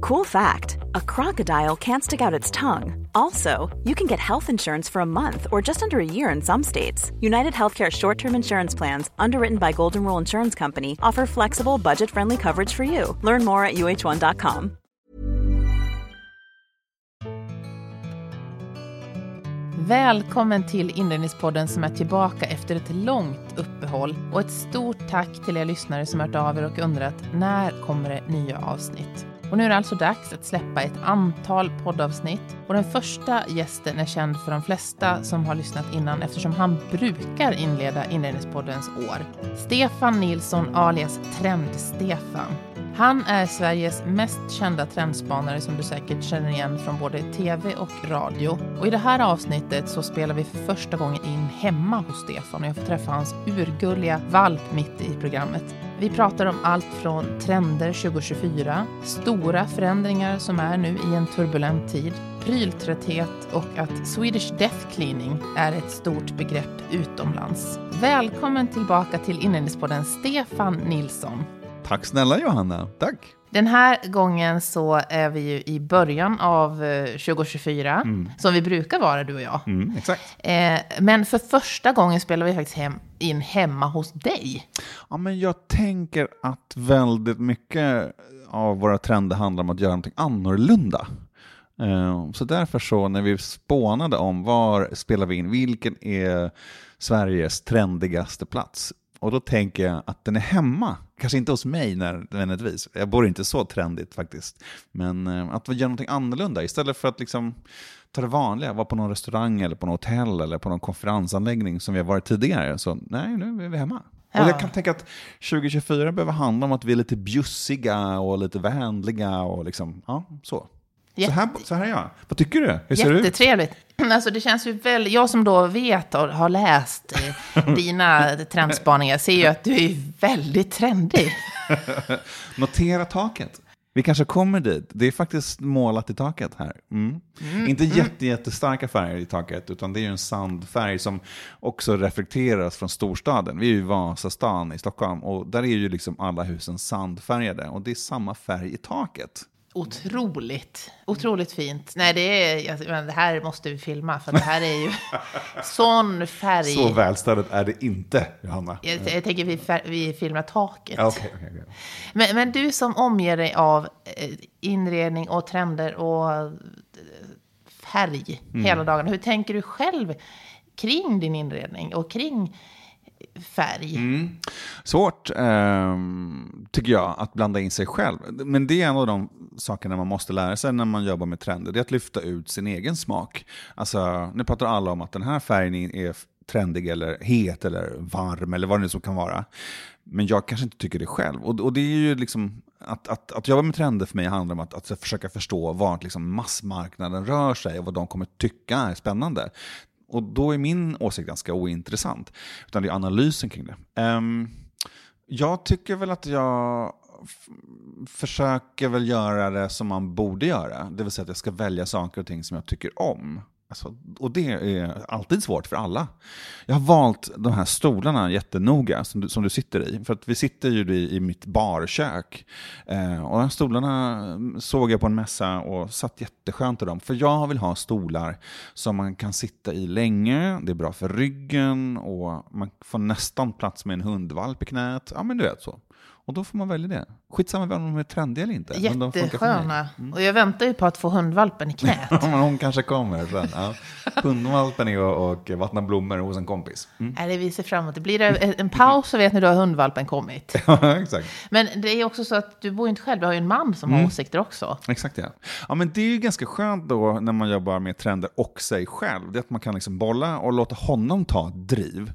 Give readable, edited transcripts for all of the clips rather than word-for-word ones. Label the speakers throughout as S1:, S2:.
S1: Cool fact, a crocodile can't stick out its tongue. Also, you can get health insurance for a month or just under a year in some states. United Healthcare short-term insurance plans, underwritten by Golden Rule Insurance Company, offer flexible, budget-friendly coverage for you. Learn more at uh1.com.
S2: Välkommen till Inredningspodden som är tillbaka efter ett långt uppehåll. Och ett stort tack till er lyssnare som hört av er och undrat när kommer det nya avsnitt. Och nu är det alltså dags att släppa ett antal poddavsnitt. Och den första gästen är känd för de flesta som har lyssnat innan eftersom han brukar inleda Inredningspoddens år. Stefan Nilsson alias Trend-Stefan. Han är Sveriges mest kända trendspanare som du säkert känner igen från både tv och radio. Och i det här avsnittet så spelar vi för första gången in hemma hos Stefan och jag får träffa hans urgulliga valp mitt i programmet. Vi pratar om allt från trender 2024, stora förändringar som är nu i en turbulent tid, pryltrötthet och att Swedish Death Cleaning är ett stort begrepp utomlands. Välkommen tillbaka till Inredningspodden Stefan Nilsson.
S3: Tack snälla Johanna, tack.
S2: Den här gången så är vi ju i början av 2024, som vi brukar vara du och jag.
S3: Exakt.
S2: Men för första gången spelar vi faktiskt in hemma hos dig.
S3: Ja, men jag tänker att väldigt mycket av våra trender handlar om att göra någonting annorlunda. Så därför så när vi spånade om var spelar vi in, vilken är Sveriges trendigaste plats? Och då tänker jag att den är hemma. Kanske inte hos mig nödvändigtvis. Jag bor inte så trendigt faktiskt. Men att vi gör någonting annorlunda. Istället för att liksom ta det vanliga. Vara på någon restaurang eller på något hotell. Eller på någon konferensanläggning som vi har varit tidigare. Så nej, nu är vi hemma. Ja. Och jag kan tänka att 2024 behöver handla om att vi är lite bjussiga. Och lite vänliga. Och liksom, ja, så. Så här är jag. Vad tycker du? Hur ser det ut?
S2: Jättetrevligt. Alltså det känns ju väl, jag som då vet och har läst dina trendspaningar ser ju att du är väldigt trendig.
S3: Notera taket. Vi kanske kommer dit. Det är faktiskt målat i taket här. Inte jättestarka färger i taket utan det är ju en sandfärg som också reflekteras från storstaden. Vi är ju i Vasastan i Stockholm och där är ju liksom alla husen sandfärgade och det är samma färg i taket.
S2: Otroligt fint. Nej, det här måste vi filma för det här är ju sån färg.
S3: Så välställt är det inte, Johanna.
S2: Jag tänker vi filmar taket.
S3: Okay.
S2: Men du som omger dig av inredning och trender och färg hela dagen. Hur tänker du själv kring din inredning och kring färg?
S3: Svårt tycker jag att blanda in sig själv. Men det är en av de sakerna man måste lära sig när man jobbar med trender. Det är att lyfta ut sin egen smak. Alltså, nu pratar alla om att den här färgen är trendig eller het eller varm eller vad det nu som kan vara. Men jag kanske inte tycker det själv. Och det är ju liksom att jobba med trender för mig handlar om att försöka förstå vart liksom massmarknaden rör sig och vad de kommer tycka är spännande. Och då är min åsikt ganska ointressant. Utan det är analysen kring det. Jag tycker väl att jag försöker väl göra det som man borde göra. Det vill säga att jag ska välja saker och ting som jag tycker om. Alltså, och det är alltid svårt för alla. Jag har valt de här stolarna jättenoga som du sitter i. För att vi sitter ju i mitt barkök. Och de här stolarna såg jag på en mässa och satt jätteskönt i dem. För jag vill ha stolar som man kan sitta i länge. Det är bra för ryggen och man får nästan plats med en hundvalp i knät. Ja, men du vet så. Och då får man välja det. Skitsamma om de är trendiga eller inte.
S2: Jättesköna. Och jag väntar ju på att få hundvalpen i knät.
S3: Ja, men hon kanske kommer sen. Ja. Hundvalpen är och vattna blommor hos en kompis.
S2: Nej, det ser fram emot. Det blir en paus så vet ni då har hundvalpen kommit.
S3: Ja, exakt.
S2: Men det är också så att du bor inte själv. Du har ju en man som har åsikter också.
S3: Exakt, ja. Ja, men det är ju ganska skönt då när man jobbar med trender och sig själv. Det är att man kan liksom bolla och låta honom ta driv.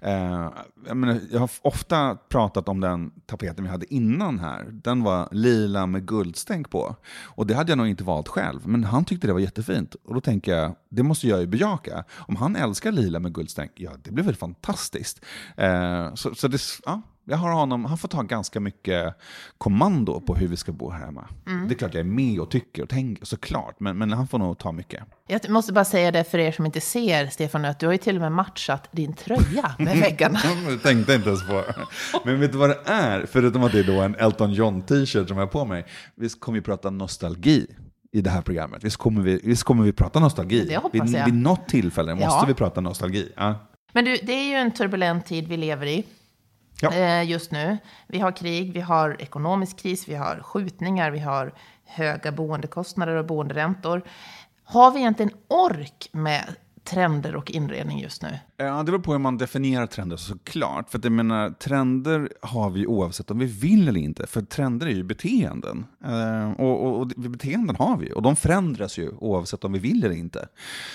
S3: Jag har ofta pratat om den tapeten vi hade innan här. Den var lila med guldstänk på. Och det hade jag nog inte valt själv. Men han tyckte det var jättefint. Och då tänker jag, det måste jag ju bejaka. Om han älskar lila med guldstänk, ja, det blir väl fantastiskt. Så det, ja, Jag har honom, han får ta ganska mycket kommando på hur vi ska bo här hemma. Det är klart jag är med och tycker och tänker såklart, men han får nog ta mycket.
S2: Jag måste bara säga det för er som inte ser, Stefan, att du har ju till och med matchat din tröja med väggarna.
S3: Jag tänkte inte ens på. Men vet du vad det är? Förutom att det är då en Elton John t-shirt som jag har på mig. Visst kommer vi prata nostalgi i det här programmet. Visst kommer vi prata nostalgi.
S2: Det hoppas jag.
S3: Vid något tillfälle måste vi prata nostalgi. Ja.
S2: Men du, det är ju en turbulent tid vi lever i. Ja. Just nu. Vi har krig, vi har ekonomisk kris, vi har skjutningar, vi har höga boendekostnader och boenderäntor. Har vi egentligen ork med trender och inredning just nu?
S3: Ja, det beror på hur man definierar trender såklart. För att jag menar, trender har vi oavsett om vi vill eller inte. För trender är ju beteenden. Och beteenden har vi. Och de förändras ju oavsett om vi vill eller inte.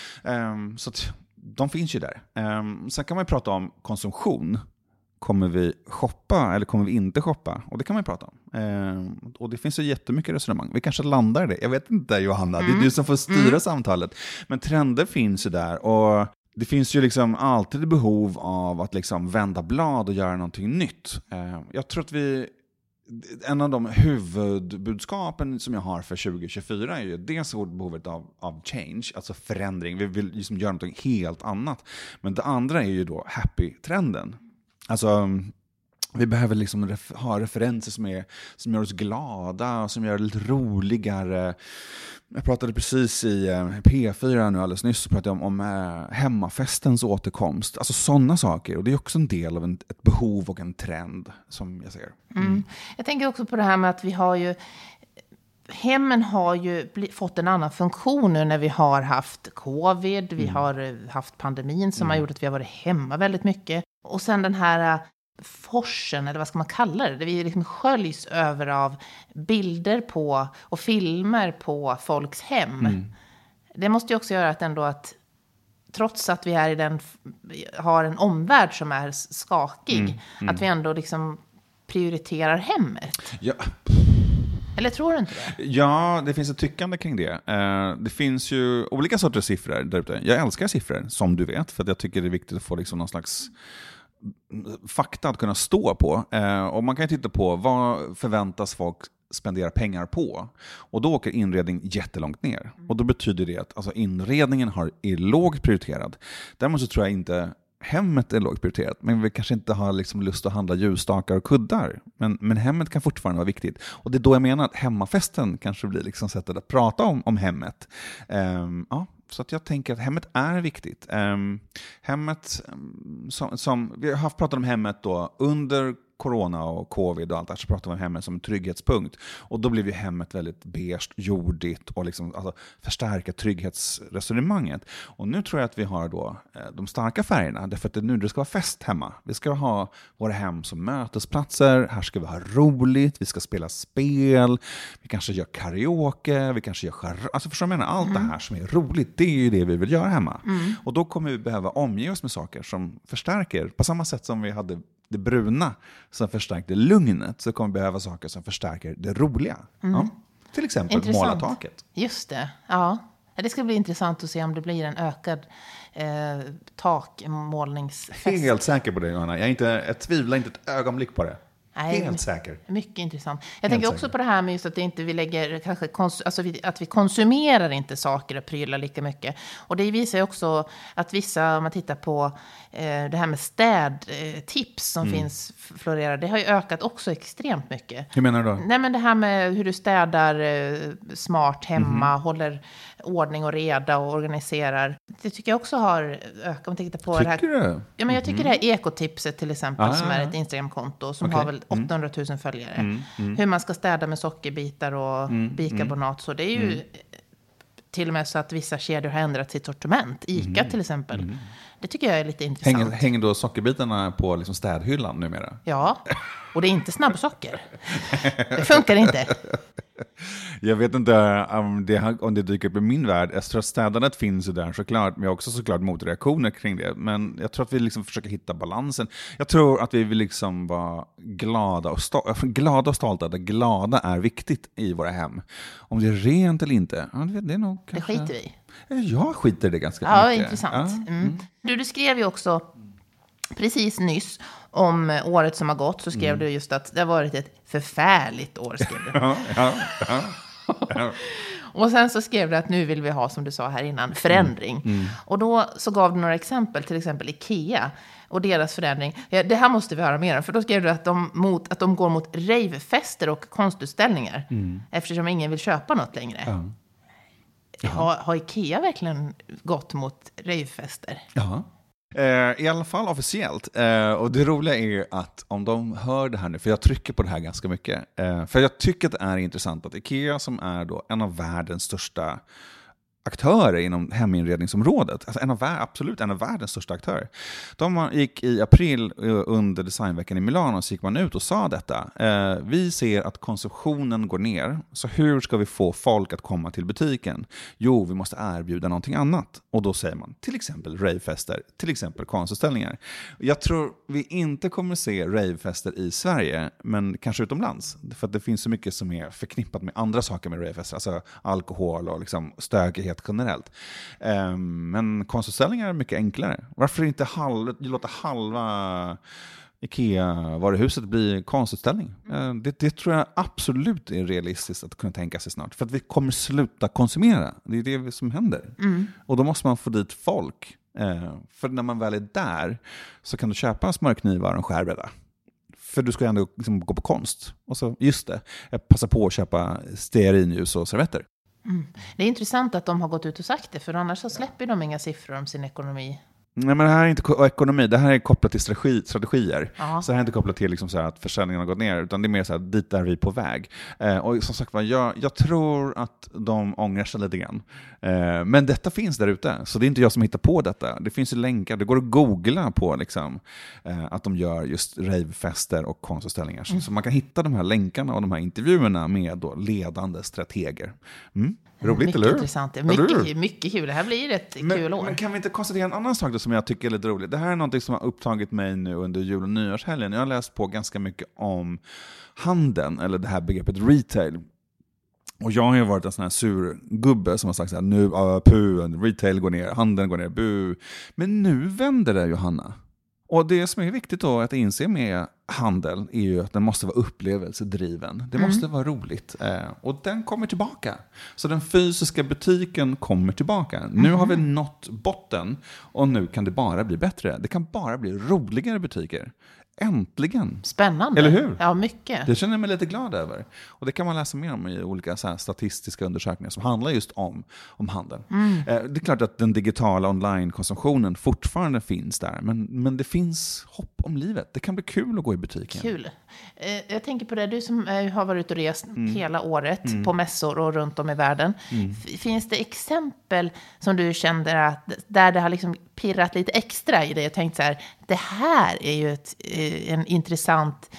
S3: Så att de finns ju där. Sen kan man ju prata om konsumtion. Kommer vi shoppa eller kommer vi inte shoppa? Och det kan man ju prata om. Och det finns ju jättemycket resonemang. Vi kanske landar i det. Jag vet inte, Johanna. Det är du som får styra samtalet. Men trender finns ju där. Och det finns ju liksom alltid behov av att liksom vända blad och göra någonting nytt. Jag tror att en av de huvudbudskapen som jag har för 2024 är ju dels behovet av change, alltså förändring. Vi vill liksom göra någonting helt annat. Men det andra är ju då happy-trenden. Alltså, vi behöver liksom ha referenser som gör oss glada och som gör det lite roligare. Jag pratade precis i P4 nu alldeles nyss, så pratade jag om hemmafestens återkomst. Alltså sådana saker. Och det är också en del av ett behov och en trend som jag ser.
S2: Jag tänker också på det här med att vi har ju... Hemmen har ju fått en annan funktion nu när vi har haft covid. Vi har haft pandemin som har gjort att vi har varit hemma väldigt mycket. Och sen den här forsen, eller vad ska man kalla det? Där vi liksom sköljs över av bilder på och filmer på folks hem. Det måste ju också göra att trots att vi har en omvärld som är skakig, att vi ändå liksom prioriterar hemmet.
S3: Ja.
S2: Eller tror du inte det?
S3: Ja, det finns ett tyckande kring det. Det finns ju olika sorters siffror där ute. Jag älskar siffror, som du vet, för att jag tycker det är viktigt att få liksom någon slags fakta att kunna stå på. Och man kan ju titta på vad förväntas folk spendera pengar på. Och då åker inredning jättelångt ner. Och då betyder det att alltså, inredningen är lågt prioriterad. Däremot så tror jag inte hemmet är lågt prioriterat, men vi kanske inte har liksom lust att handla ljusstakar och kuddar. Men hemmet kan fortfarande vara viktigt. Och det är då jag menar att hemmafesten kanske blir liksom sättet att prata om hemmet. Så att jag tänker att hemmet är viktigt. Hemmet, som vi har pratat om hemmet då under corona och covid och allt där, så pratar vi om hemmet som en trygghetspunkt. Och då blev ju hemmet väldigt beige, jordigt och liksom, alltså, förstärka trygghetsresonemanget. Och nu tror jag att vi har då de starka färgerna, därför att det ska vara fest hemma. Vi ska ha våra hem som mötesplatser, här ska vi ha roligt, vi ska spela spel, vi kanske gör karaoke, vi kanske gör alltså förstår du, allt det här som är roligt, det är ju det vi vill göra hemma. Och då kommer vi behöva omge oss med saker som förstärker, på samma sätt som vi hade det bruna som förstärkte lugnet, så kommer vi behöva saker som förstärker det roliga. Ja. Till exempel måla taket.
S2: Just det, ja. Det ska bli intressant att se om det blir en ökad takmålningsfest.
S3: Helt säker på det, Johanna. Jag tvivlar inte ett ögonblick på det. Nej, helt säker.
S2: Mycket intressant. Jag tänker också på det här med just att det inte vi lägger kanske att vi konsumerar inte saker och prylar lika mycket. Och det visar ju också att vissa, om man tittar på det här med städtips som finns florerar, det har ju ökat också extremt mycket.
S3: Hur menar du då?
S2: Nej, men det här med hur du städar smart hemma, håller ordning och reda och organiserar. Det tycker jag också har ökat. Om man tittar på
S3: tycker
S2: det här.
S3: Du?
S2: Ja, men jag tycker det här ekotipset till exempel, som är ett Instagramkonto som har väl 800 000 följare. Hur man ska städa med sockerbitar och bikarbonat. Så det är ju till och med så att vissa kedjor har ändrat sitt sortiment. Ica till exempel. Det tycker jag är lite intressant.
S3: Hänger då sockerbitarna på liksom städhyllan numera?
S2: Ja, och det är inte snabbsocker. Det funkar inte.
S3: Jag vet inte om det dyker upp i min värld. Jag tror att städandet finns ju där såklart. Men jag har också såklart motreaktioner kring det. Men jag tror att vi liksom försöker hitta balansen. Jag tror att vi vill liksom vara glada och stolta. Att glada är viktigt i våra hem. Om det är rent eller inte, det är nog kanske...
S2: Det skiter vi.
S3: Jag skiter det ganska mycket.
S2: Ja, intressant. Du skrev ju också precis nyss om året som har gått så skrev du just att det har varit ett förfärligt år, skrev du. Ja. Och sen så skrev du att nu vill vi ha, som du sa här innan, förändring. Och då så gav du några exempel, till exempel IKEA och deras förändring. Ja, det här måste vi höra mer om, för då skrev du att de går mot ravefester och konstutställningar eftersom ingen vill köpa något längre. Har IKEA verkligen gått mot ravefester?
S3: Ja. I alla fall officiellt. Och det roliga är ju att om de hör det här nu, för jag trycker på det här ganska mycket, för jag tycker att det är intressant att IKEA, som är då en av världens största aktörer inom heminredningsområdet, alltså absolut en av världens största aktörer. De gick i april under designveckan i Milano, så gick man ut och sa detta. Vi ser att konsumtionen går ner, så hur ska vi få folk att komma till butiken? Jo, vi måste erbjuda någonting annat. Och då säger man till exempel ravefester, till exempel konstutställningar. Jag tror vi inte kommer se ravefester i Sverige, men kanske utomlands. För att det finns så mycket som är förknippat med andra saker med ravefester, alltså alkohol och liksom stökighet generellt. Men konstutställningar är mycket enklare. Varför inte låta halva IKEA-varuhuset bli konstutställning? Det tror jag absolut är realistiskt att kunna tänka sig snart. För att vi kommer sluta konsumera. Det är det som händer. Och då måste man få dit folk. För när man väl är där så kan du köpa smörknivar och en skärbräda. För du ska ju ändå liksom gå på konst. Och så, just det, passa på att köpa stearinljus och servetter.
S2: Det är intressant att de har gått ut och sagt det, för annars så släpper de inga siffror om sin ekonomi.
S3: Nej, men det här är inte ekonomi, det här är kopplat till strategier. Så det här är inte kopplat till liksom så här att försäljningen har gått ner, utan det är mer så här, dit är vi på väg. Och som sagt, jag tror att de ångrar sig lite grann. Men detta finns där ute, så det är inte jag som hittar på detta. Det finns ju länkar, det går att googla på liksom, att de gör just ravefester och konstutställningar. Så man kan hitta de här länkarna och de här intervjuerna med då ledande strateger. Roligt,
S2: mycket
S3: eller hur?
S2: Intressant. Mycket kul. Det här blir ett kul år.
S3: Men kan vi inte konstatera en annan sak då som jag tycker är lite roligt? Det här är något som har upptagit mig nu under jul- och nyårshelgen. Jag har läst på ganska mycket om handeln, eller det här begreppet retail. Och jag har ju varit en sån här sur gubbe som har sagt så här, nu retail går ner, handeln går ner, bu. Men nu vänder det, Johanna. Och det som är viktigt då att inse med handel är ju att den måste vara upplevelsedriven. Det måste vara roligt. Och den kommer tillbaka. Så den fysiska butiken kommer tillbaka. Nu har vi nått botten och nu kan det bara bli bättre. Det kan bara bli roligare butiker. Äntligen.
S2: Spännande.
S3: Eller hur?
S2: Ja, mycket.
S3: Det känner jag mig lite glad över. Och det kan man läsa mer om i olika så här statistiska undersökningar som handlar just om handeln. Det är klart att den digitala online-konsumtionen fortfarande finns där. Men det finns hopp om livet. Det kan bli kul att gå i butiken.
S2: Kul. Jag tänker på det, du som har varit ute och rest hela året på mässor och runt om i världen. Finns det exempel som du kände att där det har liksom pirrat lite extra i dig och tänkt så här, det här är ju en intressant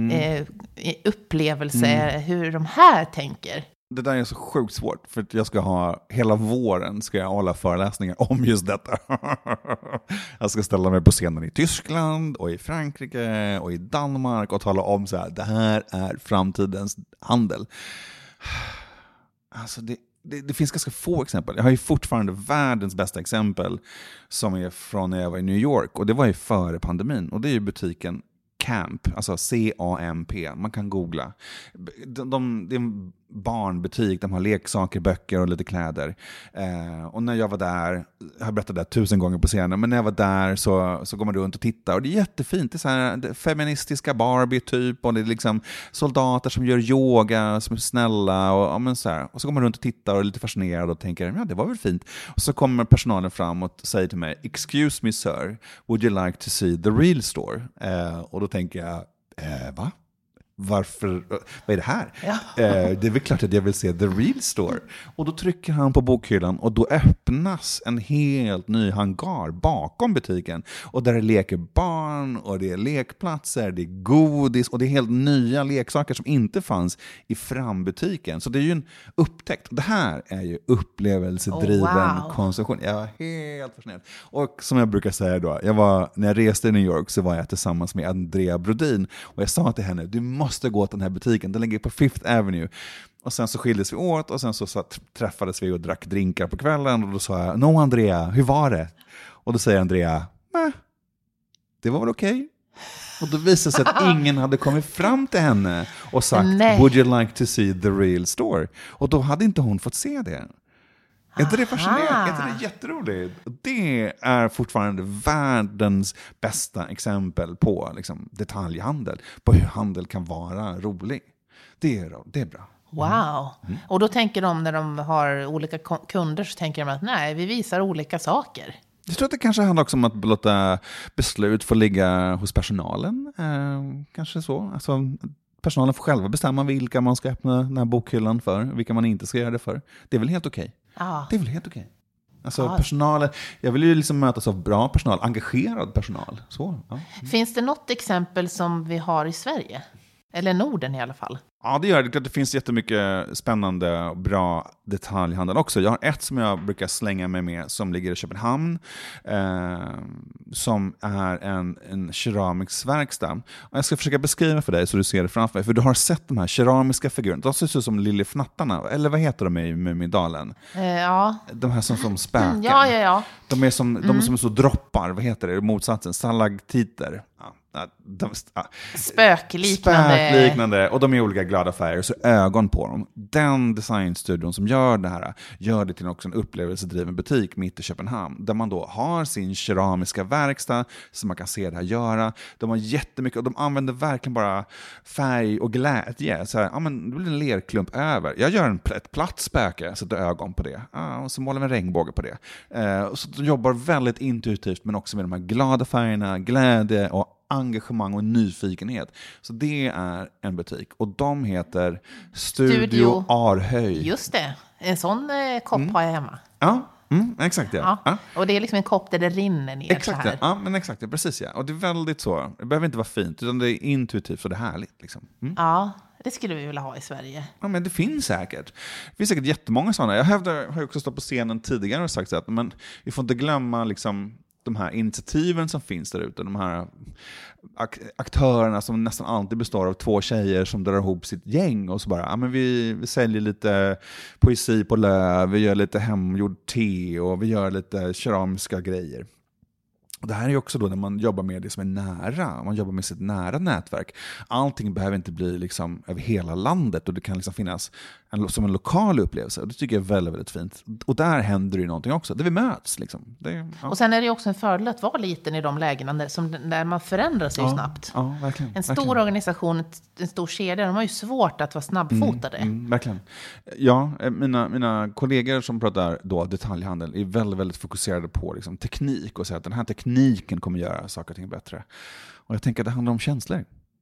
S2: upplevelse, hur de här tänker?
S3: Det där är så sjukt svårt, för att jag ska ha hela våren ska jag hålla föreläsningar om just detta. Jag ska ställa mig på scenen i Tyskland och i Frankrike och i Danmark och tala om så här, det här är framtidens handel. Alltså det finns ganska få exempel. Jag har ju fortfarande världens bästa exempel som är från när jag var i New York, och det var ju före pandemin, och det är ju butiken Camp, alltså C-A-M-P. Man kan googla. Det är en barnbutik, de har leksaker, böcker och lite kläder. Och när jag var där, jag har berättat det 1000 gånger på scenen, men när jag var där så går man runt och tittar, och det är jättefint. Det är så här feministiska Barbie typ, och det är liksom soldater som gör yoga, som är snälla, och så här. Och så går man runt och tittar och är lite fascinerad och tänker, ja, det var väl fint. Och så kommer personalen fram och säger till mig, excuse me sir, would you like to see the real store? Och då tänker jag, va? Varför? Vad är det här?
S2: Ja.
S3: Det är väl klart att jag vill se the real store. Och då trycker han på bokhyllan, och då öppnas en helt ny hangar bakom butiken. Och där det leker barn, och det är lekplatser, det är godis, och det är helt nya leksaker som inte fanns i frambutiken. Så det är ju en upptäckt. Det här är ju upplevelsedriven konsumtion. Jag var helt fascinerad. Och som jag brukar säga då, när jag reste i New York så var jag tillsammans med Andrea Brodin, och jag sa till henne, du måste gå till den här butiken, den ligger på Fifth Avenue. Och sen så skildes vi åt, och sen så träffades vi och drack drinkar på kvällen, och då sa jag, Andrea, hur var det? Och då säger Andrea, Det var väl okej? Och då visade sig att ingen hade kommit fram till henne och sagt would you like to see the real story? Och då hade inte hon fått se det. Är inte det fascinerande? Är inte det jätteroligt? Det är fortfarande världens bästa exempel på liksom, detaljhandel. På hur handel kan vara rolig. Det är bra.
S2: Wow. Och då tänker de när de har olika kunder så tänker de att nej, vi visar olika saker.
S3: Jag tror att det kanske handlar också om att låta beslut få ligga hos personalen. Kanske så. Alltså, personalen får själva bestämma vilka man ska öppna den här bokhyllan för. Vilka man inte ska göra det för. Det är väl helt okej. Det är väl helt okej. Alltså personalen, jag vill ju liksom mötas av bra personal, engagerad personal. Så, ja.
S2: Finns det något exempel som vi har i Sverige? Eller Norden i alla fall?
S3: Ja, det gör det. Det finns jättemycket spännande och bra detaljhandel också. Jag har ett som jag brukar slänga mig med som ligger i Köpenhamn. Som är en keramisk verkstad. Och jag ska försöka beskriva för dig så du ser det framför dig. För du har sett de här keramiska figurerna. De ser ut som Lillefnattarna. Eller vad heter de i Mumindalen?
S2: Ja.
S3: De här som spöken.
S2: Ja.
S3: De är som är så droppar. Vad heter det? Motsatsen. Stalagtiter. Spökliknande. Och de är olika glada färger. Så ögon på dem. Den designstudion som gör det här gör det till också en upplevelsedriven butik mitt i Köpenhamn. Där man då har sin keramiska verkstad så man kan se det här göra. De har jättemycket och de använder verkligen bara färg och glädje. Så här, men det blir en lerklump över. Jag gör ett platt spöke, sätter ögon på det. Och så målar vi en regnbåge på det. Så de jobbar väldigt intuitivt men också med de här glada färgerna, glädje och engagemang och nyfikenhet. Så det är en butik. Och de heter Studio Arhöj.
S2: Just det. En sån kopp har jag hemma.
S3: Ja, exakt ja.
S2: Och det är liksom en kopp där det rinner ner
S3: exakt,
S2: så här.
S3: Ja, men exakt, ja, precis ja. Och det är väldigt så. Det behöver inte vara fint, utan det är intuitivt och det är härligt. Liksom.
S2: Ja, det skulle vi vilja ha i Sverige.
S3: Ja, men det finns säkert. Det finns säkert jättemånga sådana. Jag har också stått på scenen tidigare och sagt att men vi får inte glömma liksom de här initiativen som finns där ute, de här aktörerna som nästan alltid består av 2 tjejer som drar ihop sitt gäng och så bara, men vi säljer lite poesi på löv, vi gör lite hemgjord te och vi gör lite keramiska grejer. Och det här är också då när man jobbar med det som är nära, man jobbar med sitt nära nätverk. Allting behöver inte bli liksom över hela landet och det kan liksom finnas som en lokal upplevelse. Och det tycker jag är väldigt, väldigt fint. Och där händer ju någonting också, där vi möts. Liksom.
S2: Och sen är det ju också en fördel att vara liten i de lägena där man förändrar sig snabbt.
S3: Ja, verkligen.
S2: En stor organisation, en stor kedja, de har ju svårt att vara snabbfotade.
S3: Verkligen. Ja, mina kollegor som pratar då detaljhandel är väldigt, väldigt fokuserade på liksom, teknik och säger att den här tekniken kommer göra saker och ting bättre. Och jag tänker att det handlar om känslor.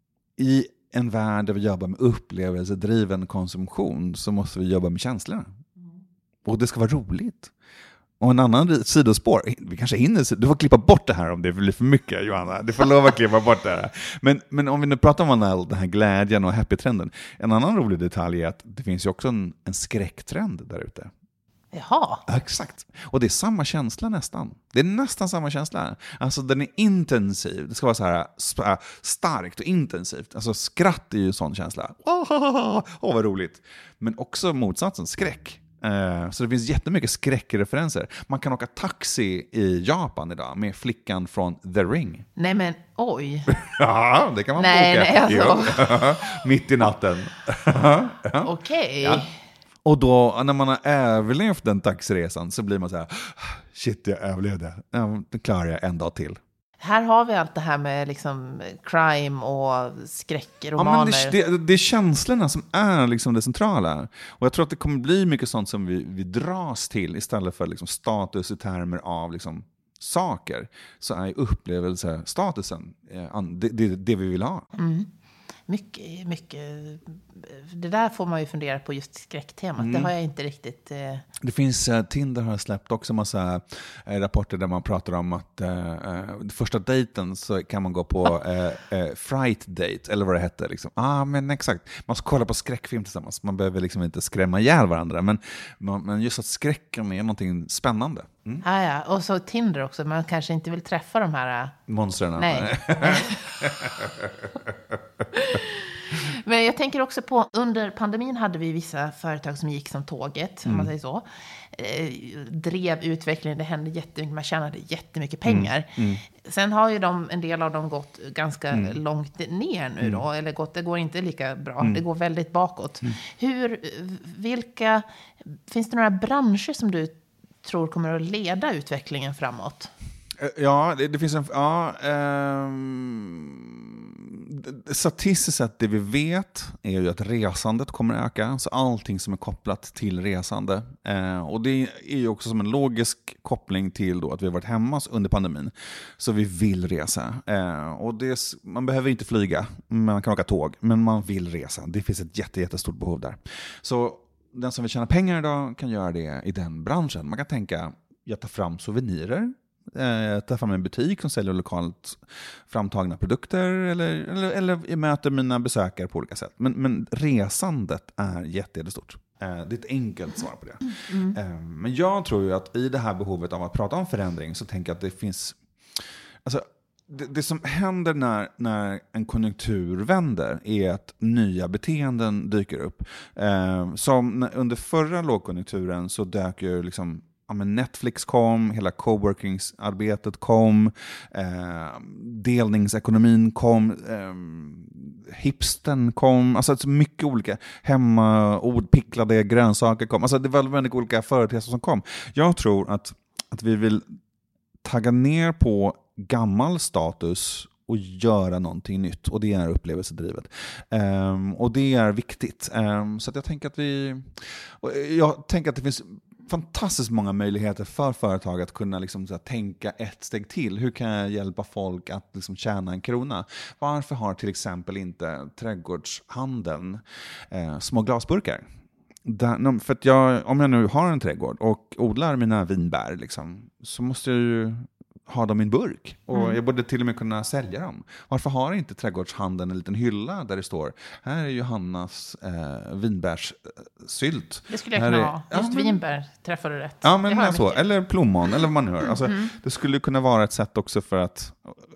S3: I en värld där vi jobbar med upplevelsedriven konsumtion så måste vi jobba med känslorna. Och det ska vara roligt. Och en annan sidospår, vi kanske hinner, du får klippa bort det här om det blir för mycket, Johanna. Du får lova att klippa bort det här. Men om vi nu pratar om den här glädjen och happy-trenden. En annan rolig detalj är att det finns ju också en skräcktrend där ute.
S2: Jaha.
S3: Exakt. Och det är samma känsla nästan. Det är nästan samma känsla. Alltså den är intensiv. Det ska vara så här starkt och intensivt. Alltså skratt är ju en sån känsla. Vad roligt. Men också motsatsen, skräck. Så det finns jättemycket skräckreferenser. Man kan åka taxi i Japan idag med flickan från The Ring.
S2: Nej men, oj.
S3: Ja, det kan man åka.
S2: Nej, alltså.
S3: Mitt i natten.
S2: Okej.
S3: Ja. Och då när man har överlevt den taxiresan så blir man så här, shit jag överlevde. Det klarar jag en dag till.
S2: Här har vi allt det här med liksom crime och skräckromaner.
S3: Ja, men det är känslorna som är liksom det centrala. Och jag tror att det kommer bli mycket sånt som vi dras till istället för liksom status i termer av liksom saker. Så är upplevelsestatusen det vi vill ha.
S2: Mycket. Det där får man ju fundera på, just skräcktemat. Det har jag inte riktigt...
S3: Det finns, Tinder har släppt också massa rapporter där man pratar om att första dejten så kan man gå på fright date, eller vad det heter. Liksom. Men exakt. Man ska kolla på skräckfilm tillsammans. Man behöver liksom inte skrämma ihjäl varandra. Men just att skräcken är någonting spännande.
S2: Ja. Och så Tinder också. Man kanske inte vill träffa de här...
S3: monstren.
S2: Nej. Men jag tänker också på, under pandemin hade vi vissa företag som gick som tåget, om man säger så. Drev utvecklingen, det hände jättemycket, man tjänade jättemycket pengar. Sen har ju en del av dem gått ganska långt ner nu då, eller det går inte lika bra, det går väldigt bakåt. Finns det några branscher som du tror kommer att leda utvecklingen framåt?
S3: Ja, det finns statistiskt sett det vi vet är ju att resandet kommer att öka. Så allting som är kopplat till resande. Och det är ju också som en logisk koppling till då att vi har varit hemma under pandemin. Så vi vill resa. Och man behöver inte flyga, man kan åka tåg. Men man vill resa. Det finns ett jättestort behov där. Så den som vill tjäna pengar idag kan göra det i den branschen. Man kan tänka, jag tar fram souvenirer. Ta fram en butik som säljer lokalt framtagna produkter eller möter mina besökare på olika sätt. Men resandet är jättestort. Det är ett enkelt svar på det. Men jag tror ju att i det här behovet av att prata om förändring så tänker jag att det finns... Alltså, det som händer när en konjunktur vänder är att nya beteenden dyker upp. Som under förra lågkonjunkturen så dök ju liksom... Ja, men Netflix kom, hela coworkingsarbetet kom, delningsekonomin kom, hipsten kom, alltså mycket olika hemmaordpicklade grönsaker kom. Alltså det var väldigt olika företeelser som kom. Jag tror att vi vill tagga ner på gammal status och göra någonting nytt, och det är upplevelsedrivet. Och det är viktigt. Så att jag tänker att det finns fantastiskt många möjligheter för företag att kunna liksom, så här, tänka ett steg till. Hur kan jag hjälpa folk att liksom, tjäna en krona? Varför har till exempel inte trädgårdshandeln små glasburkar? För att om jag nu har en trädgård och odlar mina vinbär liksom, så måste jag ju ha dem i en burk. Och jag borde till och med kunna sälja dem. Varför har inte trädgårdshandeln en liten hylla där det står, här är Johannas vinbärssylt.
S2: Det skulle jag kunna ha. Just vinbär träffar du rätt.
S3: Ja, men så. Eller plommon, eller vad man nu hör. Alltså, det skulle kunna vara ett sätt också för att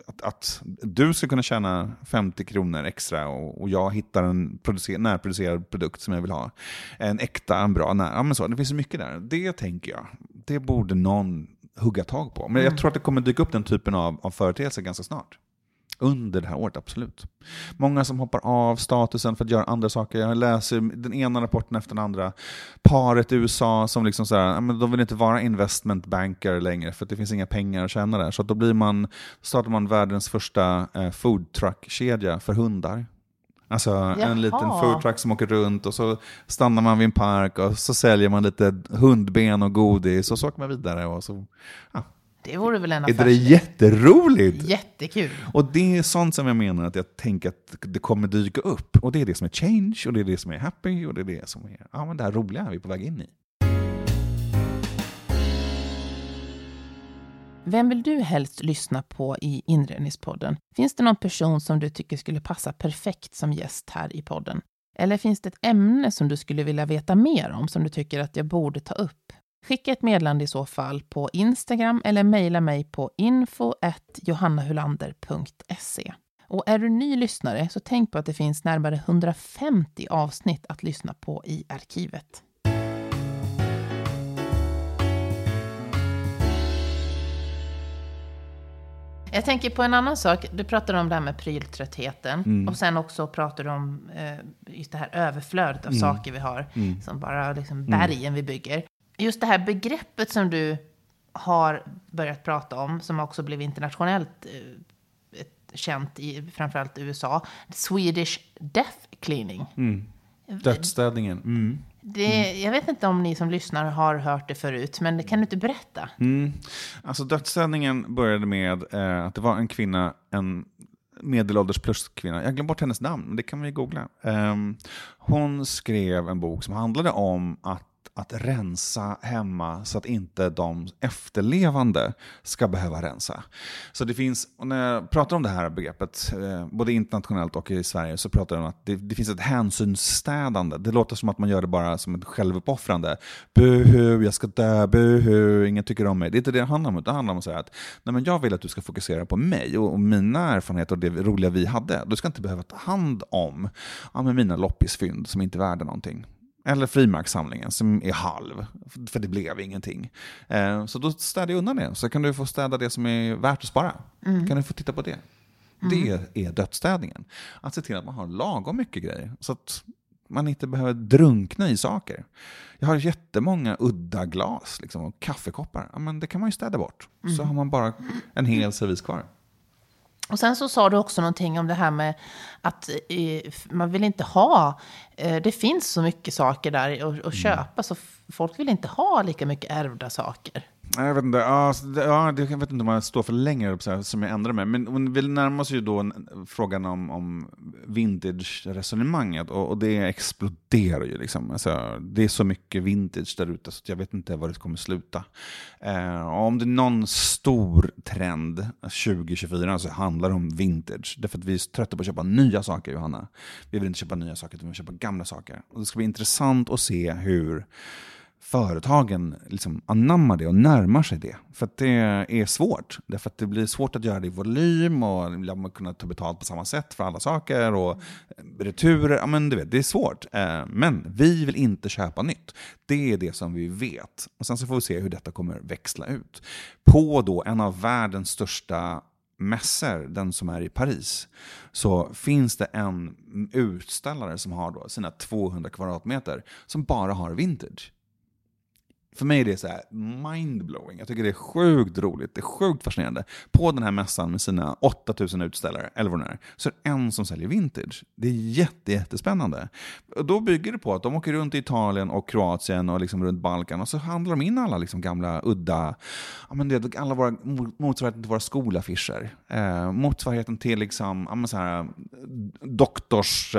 S3: du ska kunna tjäna 50 kronor extra och jag hittar en närproducerad produkt som jag vill ha. En bra Ja, men så. Det finns så mycket där. Det tänker jag. Det borde någon hugga tag på. Men jag tror att det kommer dyka upp den typen av företeelser ganska snart. Under det här året, absolut. Många som hoppar av statusen för att göra andra saker. Jag läser den ena rapporten efter den andra. Paret i USA som liksom så här, men de vill inte vara investment banker längre för att det finns inga pengar att tjäna där. Så att då startar man världens första food truck-kedja för hundar. Alltså en liten food truck som åker runt och så stannar man vid en park och så säljer man lite hundben och godis och så åker man vidare och så... Ja.
S2: Det vore väl en affär.
S3: Är det jätteroligt?
S2: Jättekul.
S3: Och det är sånt som jag menar att jag tänker att det kommer dyka upp. Och det är det som är change och det är det som är happy och det är det som är men det här roliga är vi på väg in i.
S2: Vem vill du helst lyssna på i Inredningspodden? Finns det någon person som du tycker skulle passa perfekt som gäst här i podden? Eller finns det ett ämne som du skulle vilja veta mer om som du tycker att jag borde ta upp? Skicka ett meddelande i så fall på Instagram eller mejla mig på info@johannahulander.se. Och är du ny lyssnare så tänk på att det finns närmare 150 avsnitt att lyssna på i arkivet. Jag tänker på en annan sak. Du pratade om det här med pryltröttheten. Och sen också pratar du om just det här överflödet av saker vi har. Som bara liksom bergen vi bygger. Just det här begreppet som du har börjat prata om. Som också blev internationellt känt i framförallt USA. Swedish death cleaning.
S3: Dödsstädningen.
S2: Jag vet inte om ni som lyssnar har hört det förut, men kan du inte berätta?
S3: Alltså dödsstädningen började med att det var en kvinna, en medelålders plus kvinna. Jag glömde bort hennes namn, men det kan vi googla. Hon skrev en bok som handlade om att att rensa hemma så att inte de efterlevande ska behöva rensa. Så det finns, och när jag pratar om det här begreppet, både internationellt och i Sverige, så pratar jag om att det finns ett hänsynsstädande. Det låter som att man gör det bara som ett självuppoffrande. Buhu, jag ska dö, buhu, ingen tycker om mig. Det är inte det handlar om. Det handlar om att säga att nej, men jag vill att du ska fokusera på mig och mina erfarenheter och det roliga vi hade. Du ska inte behöva ta hand om med mina loppisfynd som inte är värda någonting. Eller frimärkssamlingen som är halv, för det blev ingenting. Så då städar jag undan det. Så kan du få städa det som är värt att spara. Kan du få titta på det. Det är dödsstädningen. Att se till att man har lagom mycket grejer. Så att man inte behöver drunkna i saker. Jag har jättemånga udda glas liksom, och kaffekoppar. Ja, men det kan man ju städa bort. Så har man bara en hel servis kvar.
S2: Och sen så sa du också någonting om det här med att man vill inte ha, det finns så mycket saker där att köpa så folk vill inte ha lika mycket ärvda saker.
S3: Jag vet inte, jag vet inte om jag står för länge som jag ändrar mig. Men vi närmar oss ju då frågan om vintage-resonemanget. Och det exploderar ju liksom. Alltså, det är så mycket vintage där ute så jag vet inte var det kommer sluta. Och om det är någon stor trend 2024 så handlar det om vintage. Därför att vi är trötta på att köpa nya saker, Johanna. Vi vill inte köpa nya saker, vi vill köpa gamla saker. Och det ska bli intressant att se hur företagen liksom anammar det och närmar sig det. För att det är svårt. Därför att det blir svårt att göra det i volym och man kunna ta betalt på samma sätt för alla saker och returer. Ja, men du vet, det är svårt. Men vi vill inte köpa nytt. Det är det som vi vet. Och sen så får vi se hur detta kommer växla ut. På då en av världens största mässor, den som är i Paris, så finns det en utställare som har då sina 200 kvadratmeter som bara har vintage. För mig är det så här mindblowing. Jag tycker det är sjukt roligt. Det är sjukt fascinerande. På den här mässan med sina 8000 utställare, eller vad det är, så är det en som säljer vintage. Det är jättespännande. Och då bygger det på att de åker runt i Italien och Kroatien och liksom runt Balkan och så handlar de in alla liksom gamla, udda, alla våra motsvarigheten till våra skolaffischer. Motsvarigheten till liksom, så här, doktors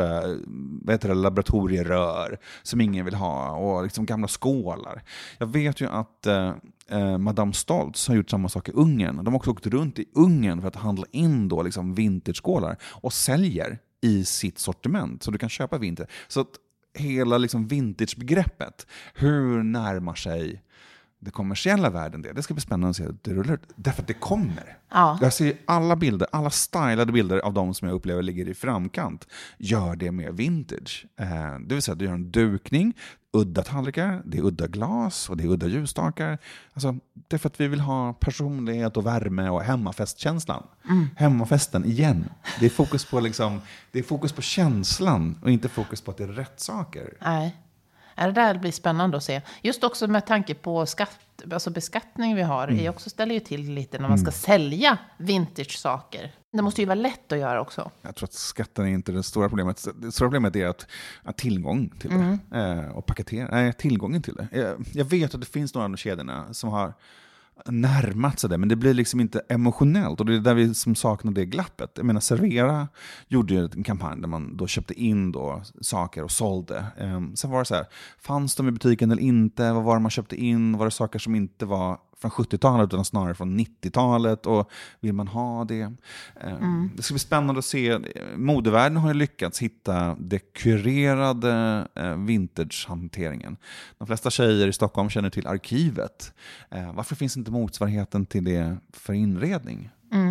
S3: laboratorierör som ingen vill ha och liksom gamla skålar. Jag vet ju att Madame Stoltz har gjort samma sak i Ungern. De har också åkt runt i Ungern för att handla in då liksom vintage-skålar och säljer i sitt sortiment. Så du kan köpa vintage. Så att hela liksom vintage-begreppet, hur närmar sig det kommersiella världen det? Det ska bli spännande att se det rullar ut. Därför att det kommer. Ja. Jag ser alla bilder, alla stylade bilder av de som jag upplever ligger i framkant. Gör det med vintage. Det vill säga, du gör en dukning, udda tallrikar, det är udda glas och det är udda ljusstakar. Alltså, det är för att vi vill ha personlighet och värme och hemmafestkänslan. Hemmafesten igen. Det är fokus på liksom, det är fokus på känslan och inte fokus på att det är rätt saker.
S2: Nej. Det där blir spännande att se. Just också med tanke på beskattning vi har. Det också ställer ju till lite när man ska sälja vintage-saker. Det måste ju vara lätt att göra också.
S3: Jag tror att skatten är inte det stora problemet. Det stora problemet är att tillgång till det. Och paketera. Tillgången till det. Jag vet att det finns några av de kedjorna som har närmat sig det, men det blir liksom inte emotionellt och det är där vi som saknar det glappet. Jag menar, Servera gjorde ju en kampanj där man då köpte in då saker och sålde. Sen var det så här, fanns de i butiken eller inte? Vad var det man köpte in? Var det saker som inte var från 70-talet utan snarare från 90-talet och vill man ha det? Det ska bli spännande att se. Modevärlden har ju lyckats hitta det kurerade vintage-hanteringen. De flesta tjejer i Stockholm känner till Arkivet. Varför finns inte motsvarigheten till det för inredning?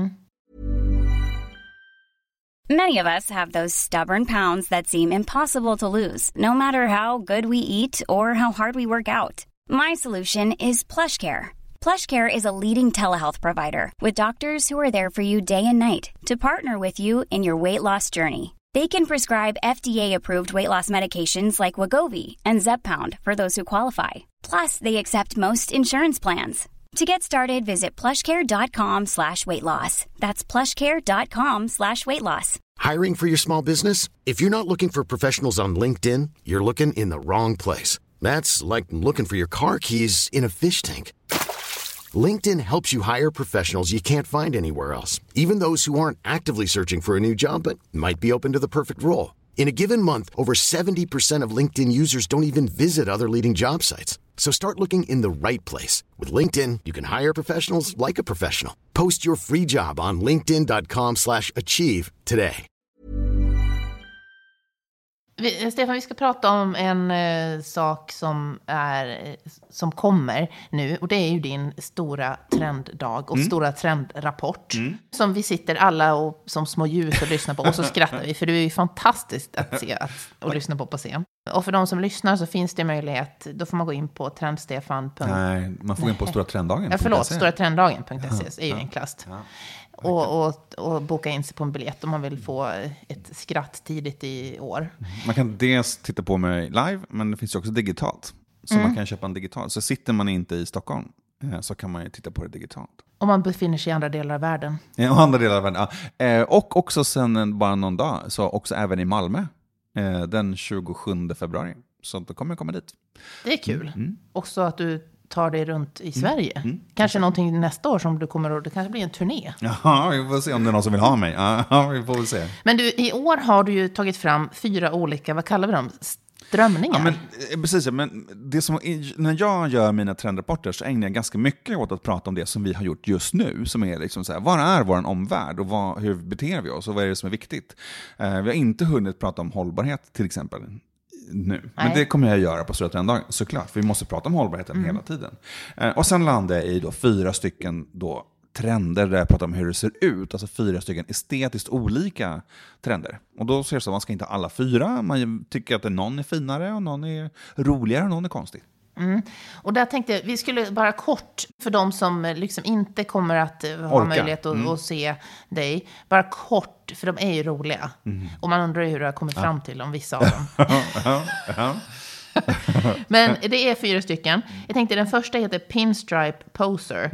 S4: Many of us have those stubborn pounds that seem impossible to lose, no matter how good we eat or how hard we work out. My solution is PlushCare. PlushCare is a leading telehealth provider with doctors who are there for you day and night to partner with you in your weight loss journey. They can prescribe FDA-approved weight loss medications like Wegovy and Zepbound for those who qualify. Plus, they accept most insurance plans. To get started, visit plushcare.com/weightloss. That's plushcare.com/weightloss.
S5: Hiring for your small business? If you're not looking for professionals on LinkedIn, you're looking in the wrong place. That's like looking for your car keys in a fish tank. LinkedIn helps you hire professionals you can't find anywhere else, even those who aren't actively searching for a new job but might be open to the perfect role. In a given month, over 70% of LinkedIn users don't even visit other leading job sites. So start looking in the right place. With LinkedIn, you can hire professionals like a professional. Post your free job on linkedin.com/achieve today.
S2: Stefan, vi ska prata om en sak som kommer nu. Och det är ju din stora trenddag och stora trendrapport. Som vi sitter alla och, som små ljus och lyssnar på. Och så skrattar vi, för det är ju fantastiskt att se och lyssna på scen. Och för de som lyssnar så finns det möjlighet, då får man gå in på trendstefan.
S3: Nej, man får gå in på storatrendagen.
S2: Ja, förlåt, storatrendagen.se är ju enklast. Ja. Och boka in sig på en biljett om man vill få ett skratt tidigt i år.
S3: Man kan dels titta på mig live, men det finns ju också digitalt. Så man kan köpa en digital. Så sitter man inte i Stockholm så kan man ju titta på det digitalt.
S2: Om man befinner sig i andra delar av världen.
S3: Ja, andra delar av världen. Ja. Och också sen bara någon dag, så också även i Malmö. Den 27 februari. Så då kommer jag komma dit.
S2: Det är kul. Också att du tar dig runt i Sverige. Kanske någonting nästa år som du kommer att... Det kanske blir en turné.
S3: Ja, vi får se om det är någon som vill ha mig. Ja, vi får väl se.
S2: Men du, i år har du ju tagit fram 4 olika, vad kallar vi dem? Strömningar.
S3: Ja, men, precis. Men det som, när jag gör mina trendrapporter så ägnar jag ganska mycket åt att prata om det som vi har gjort just nu. Som är liksom så här, vad är vår omvärld och hur beter vi oss och vad är det som är viktigt? Vi har inte hunnit prata om hållbarhet till exempel nu. Men det kommer jag göra på Stora Trenddagen, såklart. För vi måste prata om hållbarheten hela tiden. Och sen landar jag i 4 stycken trender där jag pratar om hur det ser ut. Alltså 4 stycken estetiskt olika trender. Och då ser det så att man ska inte ha alla 4. Man tycker att någon är finare och någon är roligare och någon är konstig.
S2: Och där tänkte jag, vi skulle bara kort, för de som liksom inte kommer att ha möjlighet att se dig, bara kort, för de är ju roliga. Och man undrar ju hur du har kommit fram till om vissa av dem. Men det är 4 stycken. Jag tänkte den första heter Pinstripe Poser.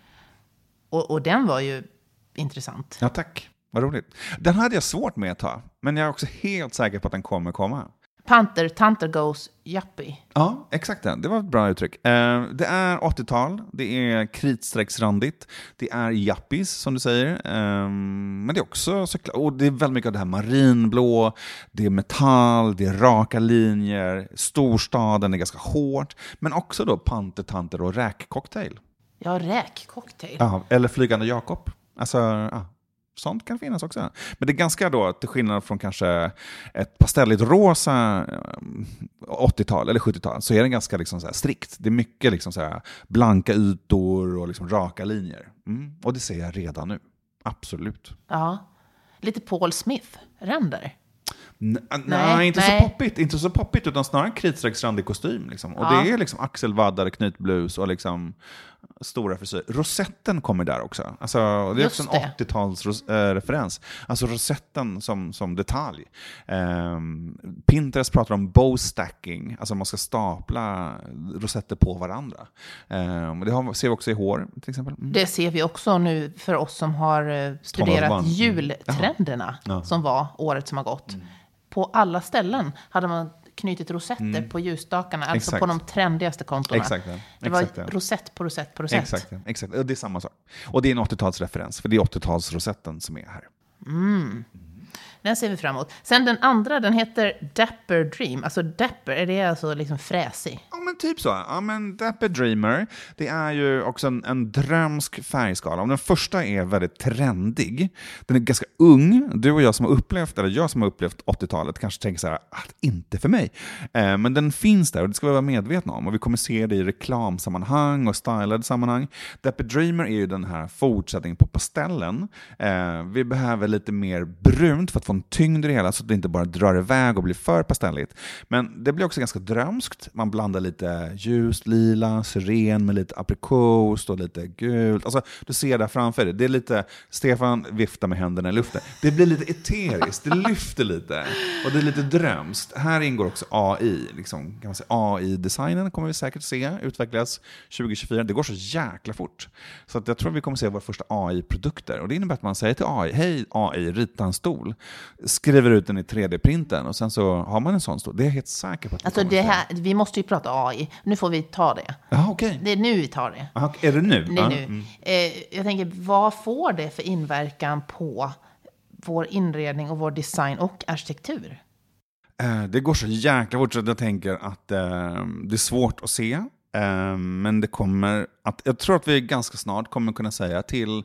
S2: Och den var ju intressant.
S3: Ja, tack. Vad roligt. Den hade jag svårt med att ta, men jag är också helt säker på att den kommer komma.
S2: Tanter goes yuppie.
S3: Ja, exakt det. Det var ett bra uttryck. Det är 80-tal. Det är kritstrecksrandigt. Det är yuppies, som du säger. Men det är också såklart. Och det är väldigt mycket av det här marinblå. Det är metall. Det är raka linjer. Storstaden är ganska hårt. Men också då panter och räkcocktail.
S2: Ja, räkcocktail.
S3: Ja, eller flygande Jakob. Alltså, ja. Sånt kan finnas också. Men det är ganska då, till skillnad från kanske ett pastelligt rosa 80-tal eller 70-tal, så är det ganska liksom så här strikt. Det är mycket liksom så här blanka ytor och liksom raka linjer. Och det ser jag redan nu. Absolut.
S2: Ja. Lite Paul Smith-ränder.
S3: Nej, inte så poppigt utan snarare kritstrecksrandig kostym liksom. Och det är liksom axelvaddar, knytblus och liksom stora frisyr. Rosetten kommer där också. Alltså, det är också en 80-tals referens. Alltså rosetten som detalj. Pinterest pratar om bow stacking. Alltså man ska stapla rosetter på varandra. Det ser vi också i hår till exempel.
S2: Det ser vi också nu för oss som har studerat jultrenderna som var året som har gått. På alla ställen hade man knutit rosetter på ljusstakarna, alltså på de trendigaste kontona. Exakt. Det var rosett på rosett på rosett.
S3: Exakt. Och det är samma sak. Och det är en 80-talsreferens, för det är 80-talsrosetten som är här.
S2: Den ser vi fram emot. Sen den andra, den heter Dapper Dream. Alltså Dapper, är det alltså liksom fräsig?
S3: Ja, men typ så. Ja, men Dapper Dreamer, det är ju också en drömsk färgskala. Och den första är väldigt trendig. Den är ganska ung. Du och jag som har upplevt 80-talet kanske tänker så här, att inte för mig. Men den finns där och det ska vi vara medvetna om. Och vi kommer se det i reklamsammanhang och stylade sammanhang. Dapper Dreamer är ju den här fortsättningen på pastellen. Vi behöver lite mer brunt för att få en tyngd i det hela så att det inte bara drar iväg och blir för pastelligt. Men det blir också ganska drömskt. Man blandar lite ljust, lila, syren med lite aprikos och lite gult. Alltså, du ser där framför dig. Det är lite, Stefan viftar med händerna i luften. Det blir lite eteriskt, det lyfter lite. Och det är lite drömskt. Här ingår också AI. Liksom, kan man säga, AI-designen kommer vi säkert se utvecklas 2024. Det går så jäkla fort. Så att jag tror vi kommer se våra första AI-produkter. Och det innebär att man säger till AI, hej AI, rita en stol. Skriver ut den i 3D-printen och sen så har man en sån stol. Det är jag helt säker på att
S2: alltså det här, vi måste ju prata AI. Nu får vi ta det.
S3: Ja, okej.
S2: Det är nu vi tar det.
S3: Aha, är det nu?
S2: Det är nu. Jag tänker, vad får det för inverkan på vår inredning och vår design och arkitektur?
S3: Det går så jäkla fort så att jag tänker att det är svårt att se. Men det kommer att, jag tror att vi ganska snart kommer kunna säga till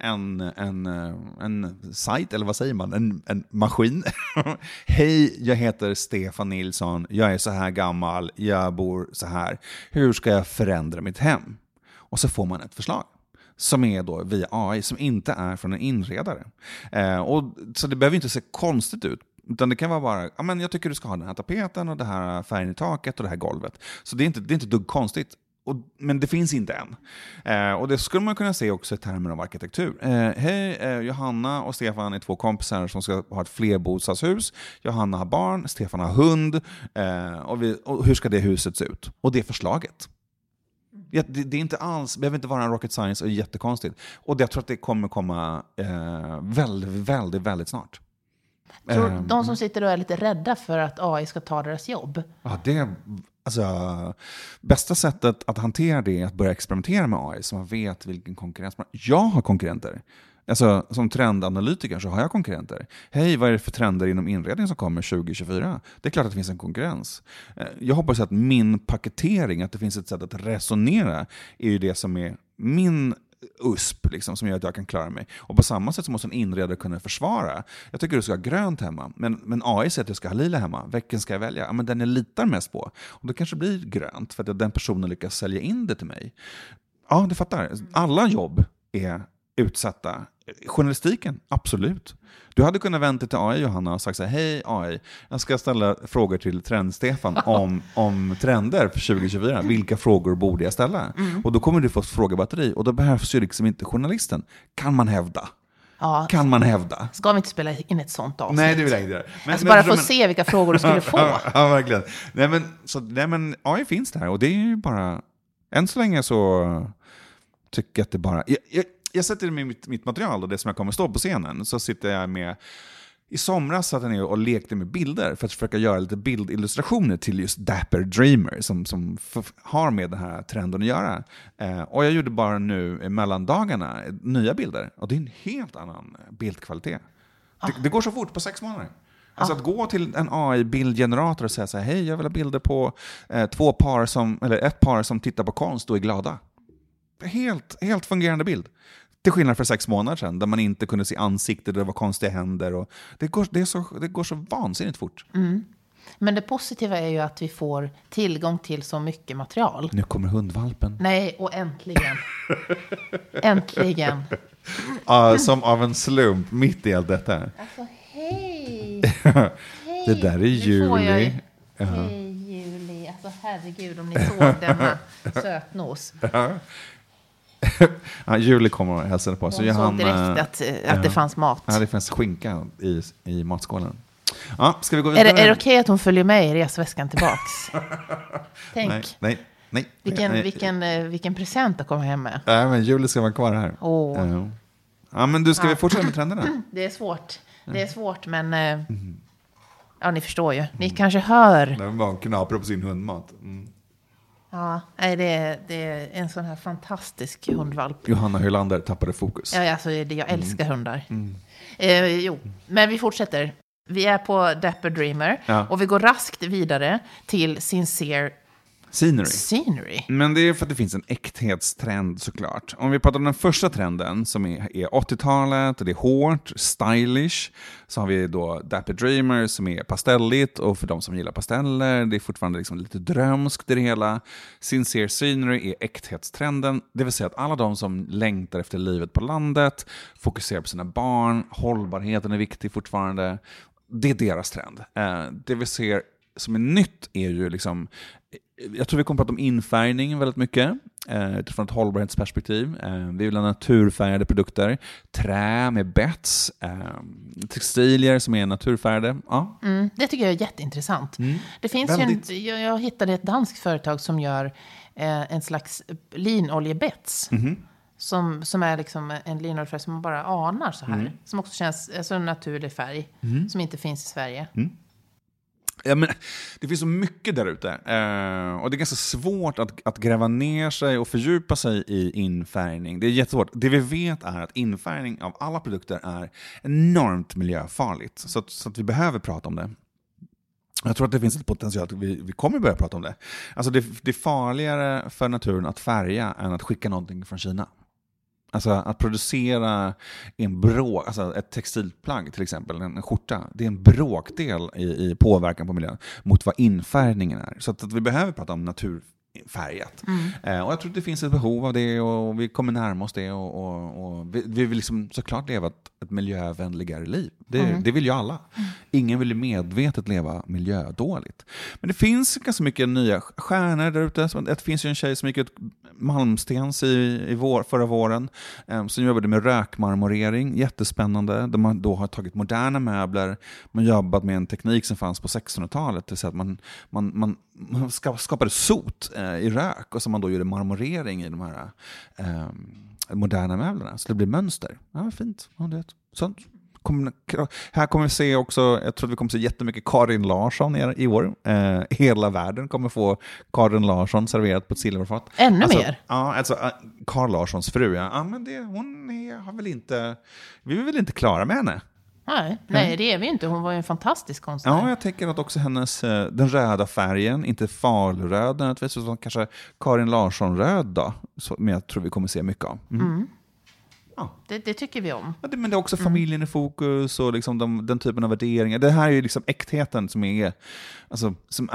S3: en sajt, eller vad säger man, en maskin. Hej, jag heter Stefan Nilsson, jag är så här gammal, jag bor så här. Hur ska jag förändra mitt hem? Och så får man ett förslag som är då via AI, som inte är från en inredare. Så det behöver inte se konstigt ut. Utan det kan vara bara, men jag tycker du ska ha den här tapeten och det här färgen i taket och det här golvet. Så det är inte dugg konstigt. Men det finns inte än. Och det skulle man kunna se också i termer av arkitektur. Hej, Johanna och Stefan är 2 kompisar som ska ha ett flerbostadshus. Johanna har barn, Stefan har hund. Och hur ska det huset se ut? Och det är förslaget. Det är inte alls, behöver inte vara en rocket science och jättekonstigt. Och jag tror att det kommer komma väldigt, väldigt, väldigt snart.
S2: Tror de som sitter och är lite rädda för att AI ska ta deras jobb?
S3: Ja, bästa sättet att hantera det är att börja experimentera med AI så man vet vilken konkurrens man har. Jag har konkurrenter. Alltså, som trendanalytiker så har jag konkurrenter. Hej, vad är det för trender inom inredning som kommer 2024? Det är klart att det finns en konkurrens. Jag hoppas att min paketering, att det finns ett sätt att resonera, är ju det som är min USP liksom, som gör att jag kan klara mig. Och på samma sätt så måste en inredare kunna försvara. Jag tycker du ska ha grönt hemma, men AI säger att jag ska ha lila hemma. Vilken ska jag välja? Ja, men den jag litar mest på. Och det kanske blir grönt för att den personen lyckas sälja in det till mig. Ja, du fattar. Alla jobb är utsatta. Journalistiken, absolut. Du hade kunnat vänta till AI, Johanna, och sagt så här: hej AI, jag ska ställa frågor till Trend-Stefan om trender för 2024. Vilka frågor borde jag ställa? Och då kommer du få frågebatteri, och då behövs ju liksom inte journalisten. Kan man hävda?
S2: Ja.
S3: Kan man hävda?
S2: Ska vi inte spela in ett sånt avsnitt?
S3: Nej, det vill jag inte göra.
S2: Men bara få se vilka frågor du skulle få.
S3: Ja, verkligen. Nej, men AI finns där, och det är ju bara, än så länge så tycker jag att det bara... Jag sätter med mitt material och det som jag kommer stå på scenen, så sitter jag med, i somras satt jag ner och lekte med bilder för att försöka göra lite bildillustrationer till just Dapper Dreamer som har med den här trenden att göra. Och jag gjorde bara nu mellan dagarna nya bilder, och det är en helt annan bildkvalitet. Det går så fort på 6 månader. Alltså att gå till en AI-bildgenerator och säga så här: hej, jag vill ha bilder på ett par som tittar på konst och är glada. Helt fungerande bild. Till skillnad för 6 månader sedan, där man inte kunde se ansikter, där det var konstiga händer. Och det går så vansinnigt fort.
S2: Mm. Men det positiva är ju att vi får tillgång till så mycket material.
S3: Nu kommer hundvalpen.
S2: Nej, och äntligen. Äntligen.
S3: Som av en slump, mitt i allt detta.
S2: Alltså, hej.
S3: Det där är Julie.
S2: Hej, Julie. Alltså, herregud, om ni såg denna sötnos.
S3: Ja, Julie kommer och hälsade på.
S2: Så såg direkt att det fanns mat.
S3: Ja, det fanns skinka i matskålen. Ja, ska vi gå vidare?
S2: Är det okej att hon följer med i resväskan tillbaks? Tänk.
S3: Nej.
S2: Vilken present att komma hem med.
S3: Nej, men Julie ska vara kvar här. Ja, men du, ska vi fortsätta med trenderna?
S2: Det är svårt, men ja, ni förstår ju. Ni kanske hör.
S3: Det var en knapper på sin hundmat.
S2: Ja, det är en sån här fantastisk hundvalp.
S3: Johanna Hylander tappade fokus.
S2: Ja, alltså, jag älskar hundar. Men vi fortsätter. Vi är på Dapper Dreamer, och vi går raskt vidare till Sincere Scenery.
S3: Men det är för att det finns en äkthetstrend, såklart. Om vi pratar om den första trenden som är 80-talet, och det är hårt, stylish, så har vi då Dapper Dreamer som är pastelligt, och för de som gillar pasteller, det är fortfarande liksom lite drömskt i det hela. Sincere Scenery är äkthetstrenden, det vill säga att alla de som längtar efter livet på landet, fokuserar på sina barn, hållbarheten är viktig fortfarande. Det är deras trend. Det vi ser som är nytt är ju liksom, jag tror vi kommer att prata om infärgning väldigt mycket utifrån ett hållbarhetsperspektiv. Vi vill ha naturfärgade produkter, trä med bets, textilier som är naturfärgade. Ja.
S2: Det tycker jag är jätteintressant. Det finns jag hittade ett danskt företag som gör en slags linoljebets. Som är liksom en linoljefärg som man bara anar så här. Som också känns en naturlig färg som inte finns i Sverige.
S3: Ja, men det finns så mycket där ute, och det är ganska svårt att gräva ner sig och fördjupa sig i infärgning. Det är jättesvårt. Det vi vet är att infärgning av alla produkter är enormt miljöfarligt, så att vi behöver prata om det. Jag tror att det finns ett potential att vi kommer börja prata om det. Alltså det är farligare för naturen att färga än att skicka någonting från Kina. Alltså att producera alltså ett textilplagg till exempel, en skjorta, det är en bråkdel i påverkan på miljön mot vad infärgningen är. Så att vi behöver prata om naturfärgat. Och jag tror att det finns ett behov av det och vi kommer närma oss det och vi vill liksom såklart leva ett miljövänligare liv. Det vill ju alla. Ingen vill ju medvetet leva miljödåligt. Men det finns ganska mycket nya stjärnor där ute. Det finns ju en tjej som gick ut Malmstens förra våren som jobbade med rökmarmorering. Jättespännande. Där man då har tagit moderna möbler men jobbat med en teknik som fanns på 1600-talet. Det vill säga att man skapade sot i rök och så man då gjorde marmorering i de här moderna möblerna. Så det blir mönster. Ja, fint. Ja, det sånt. Här kommer vi se också, jag tror att vi kommer se jättemycket Karin Larsson i år. Hela världen kommer få Karin Larsson serverat på ett silverfat.
S2: Ännu mer?
S3: Ja, alltså Karl Larssons fru. Ja, men vi är väl inte klara med henne.
S2: Nej, det är vi inte. Hon var ju en fantastisk konstnär.
S3: Ja, jag tänker att också den röda färgen, inte falröd, utan kanske Karin Larsson-röd då. Men jag tror vi kommer se mycket av. Ja.
S2: Det tycker vi om.
S3: Ja, men det är också familjen i fokus och liksom den typen av värderingar. Det här är ju liksom äktheten som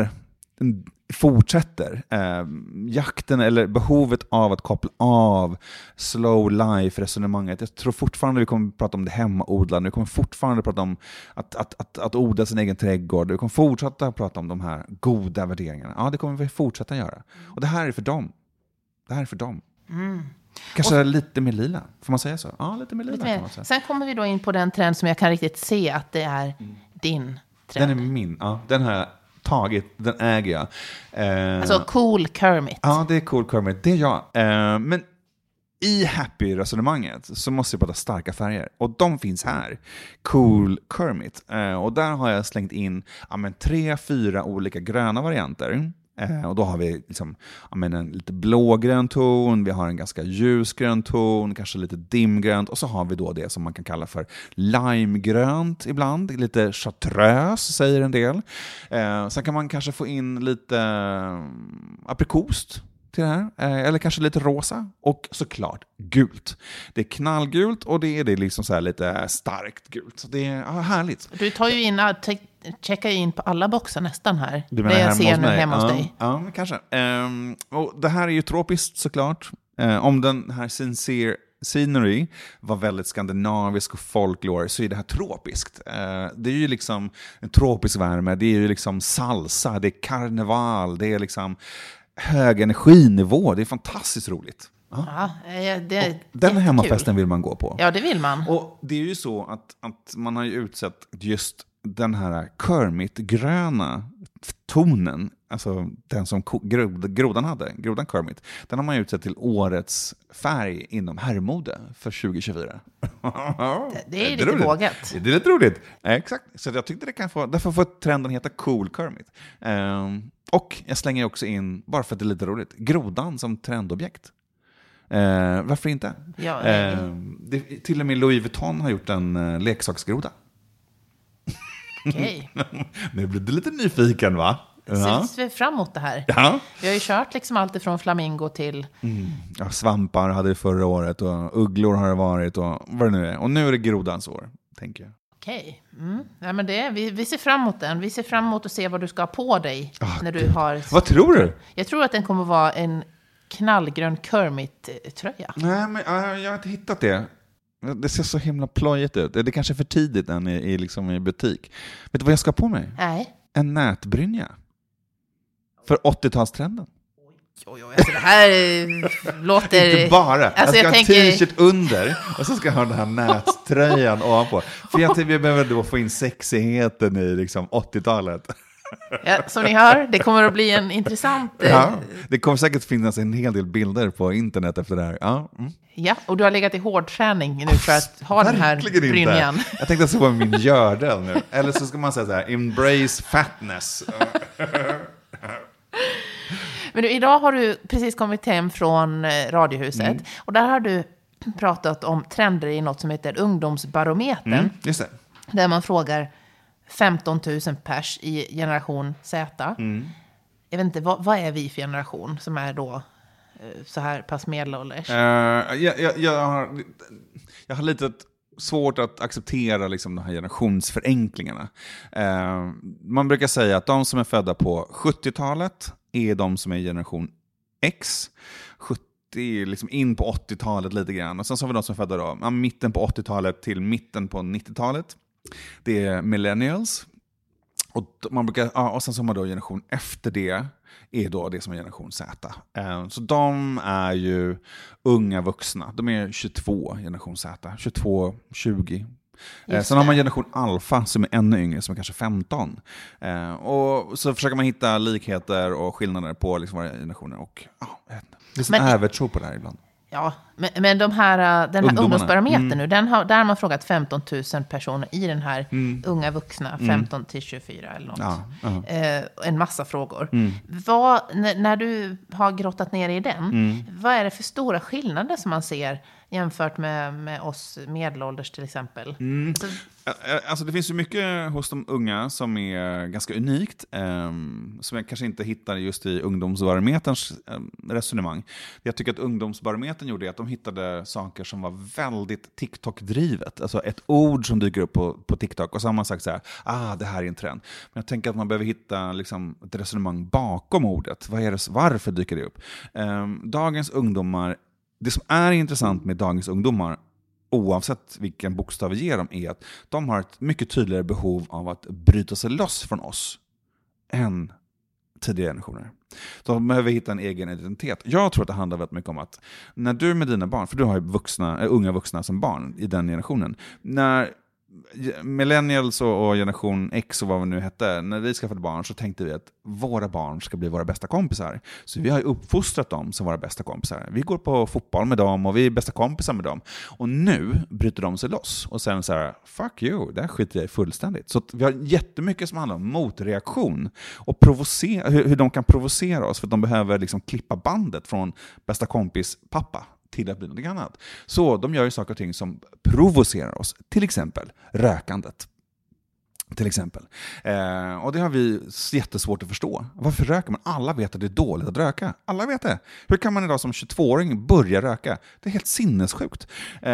S3: fortsätter. Jakten eller behovet av att koppla av slow life-resonemanget. Jag tror fortfarande vi kommer att prata om det hemmaodlande. Vi kommer fortfarande att prata om att odla sin egen trädgård. Vi kommer fortsätta att prata om de här goda värderingarna. Ja, det kommer vi fortsätta göra. Och det här är för dem. Kanske lite mer lila, får man säga så? Ja, lite mer lila kan man säga.
S2: Sen kommer vi då in på den trend som jag kan riktigt se att det är din trend.
S3: Den är min, ja. Den har jag tagit, den äger jag.
S2: Alltså Cool Kermit.
S3: Ja, det är Cool Kermit, det är jag. Men i happy-resonemanget så måste jag prata starka färger. Och de finns här. Cool Kermit. Och där har jag slängt in 3-4 olika gröna varianter. Och då har vi liksom, en lite blågrön ton, vi har en ganska ljusgrön ton, kanske lite dimgrönt, och så har vi då det som man kan kalla för limegrönt ibland, lite chartreuse säger en del. Sen kan man kanske få in lite aprikost till det här, eller kanske lite rosa, och såklart gult. Det är knallgult och det är liksom så här lite starkt gult. Så det är härligt.
S2: Du tar ju in checkar in på alla boxar nästan här.
S3: Du menar
S2: det jag ser nu hemma hos dig.
S3: Ja, kanske. Och det här är ju tropiskt såklart. Om den här Sincere Scenery var väldigt skandinavisk och folklore, så är det här tropiskt. Det är ju liksom en tropisk värme. Det är ju liksom salsa, det är karneval, det är liksom hög energinivå. Det är fantastiskt roligt.
S2: Ja,
S3: den hemmafesten vill man gå på.
S2: Ja, det vill man.
S3: Och det är ju så att man har ju utsett just den här Kermit-gröna tonen, alltså den som grodan hade, grodan Kermit, den har man utsett till årets färg inom herrmode för 2024.
S2: Det är lite vågat.
S3: Det är lite roligt. Exakt. Så jag tyckte det kan därför får trenden heta Cool Kermit. Och jag slänger också in, bara för att det är lite roligt, grodan som trendobjekt. Varför inte?
S2: Ja,
S3: till och med Louis Vuitton har gjort en leksaksgroda.
S2: Okej.
S3: Nu blir du lite nyfiken, va?
S2: Ser vi fram emot det här?
S3: Ja.
S2: Vi har ju kört liksom allt ifrån flamingo till...
S3: Ja, svampar hade det förra året och ugglor har det varit och vad det nu är. Och nu är det grodans år, tänker jag.
S2: Okej. Ja, men vi ser fram emot den. Vi ser fram emot att se vad du ska ha på dig när du har...
S3: Vad tror du?
S2: Jag tror att den kommer vara en knallgrön Kermit-tröja.
S3: Nej, men jag har inte hittat det. Det ser så himla plojigt ut. Det är kanske för tidigt än i butik. Vet du vad jag ska på mig?
S2: Nej.
S3: En nätbrynja. För 80-talstrenden.
S2: Oj, alltså det här låter...
S3: Inte bara.
S2: Alltså,
S3: jag ska ha en t-shirt under och så ska jag ha den här nättröjan ovanpå. För jag behöver då få in sexigheten i liksom 80-talet.
S2: Ja, som ni hör, det kommer att bli en intressant...
S3: Ja, det kommer säkert finnas en hel del bilder på internet efter det här. Ja,
S2: ja, och du har legat i hårdträning nu för att ha den här brynjan.
S3: Inte. Jag tänkte att det var min gördel nu. Eller så ska man säga så här, embrace fatness.
S2: Men du, idag har du precis kommit hem från Radiohuset. Och där har du pratat om trender i något som heter ungdomsbarometern.
S3: Just det.
S2: Där man frågar 15 000 pers i generation Z. Jag vet inte, vad är vi för generation som är då så här pass medelålders?
S3: Jag har lite svårt att acceptera liksom de här generationsförenklingarna. Man brukar säga att de som är födda på 70-talet är de som är generation X. 70 liksom in på 80-talet lite grann. Och sen så har vi de som är födda då, mitten på 80-talet till mitten på 90-talet. Det är millennials. Och sen så har man då generation efter det är då det som är generation Z. Så de är ju unga vuxna. De är 22, generation Z. 22, 20. Sen har man generation alfa som är ännu yngre, som är kanske 15. Och så försöker man hitta likheter och skillnader på liksom varje generationer. Och det är en övertro på det här ibland.
S2: Ja, men den här ungdomsbarometern nu, där har man frågat 15 000 personer i den här unga vuxna, 15 till 24 eller något. En massa frågor. När du har grottat ner i den, vad är det för stora skillnader som man ser jämfört med oss medelålders till exempel?
S3: Alltså det finns ju mycket hos de unga som är ganska unikt, som jag kanske inte hittar just i ungdomsbarometerns resonemang. Jag tycker att ungdomsbarometern gjorde att de hittade saker som var väldigt TikTok-drivet. Alltså ett ord som dyker upp på TikTok och så har man sagt så här, det här är en trend. Men jag tänker att man behöver hitta liksom ett resonemang bakom ordet. Varför dyker det upp? Dagens ungdomar, det som är intressant med dagens ungdomar, oavsett vilken bokstav vi ger dem, är att de har ett mycket tydligare behov av att bryta sig loss från oss än tidigare generationer. De behöver hitta en egen identitet. Jag tror att det handlar väldigt mycket om att när du med dina barn, för du har ju unga vuxna som barn i den generationen, när millennials och generation X och vad vi nu hette, när vi skaffade barn så tänkte vi att våra barn ska bli våra bästa kompisar. Så vi har ju uppfostrat dem som våra bästa kompisar. Vi går på fotboll med dem och vi är bästa kompisar med dem. Och nu bryter de sig loss och sen så här, fuck you, där skiter jag fullständigt. Så vi har jättemycket som handlar om motreaktion och hur de kan provocera oss för att de behöver liksom klippa bandet från bästa kompis pappa till att bli något annat. Så de gör ju saker och ting som provocerar oss. Till exempel rökandet. Till exempel. Och det har vi jättesvårt att förstå. Varför röker man? Alla vet att det är dåligt att röka. Alla vet det. Hur kan man idag som 22-åring börja röka? Det är helt sinnessjukt.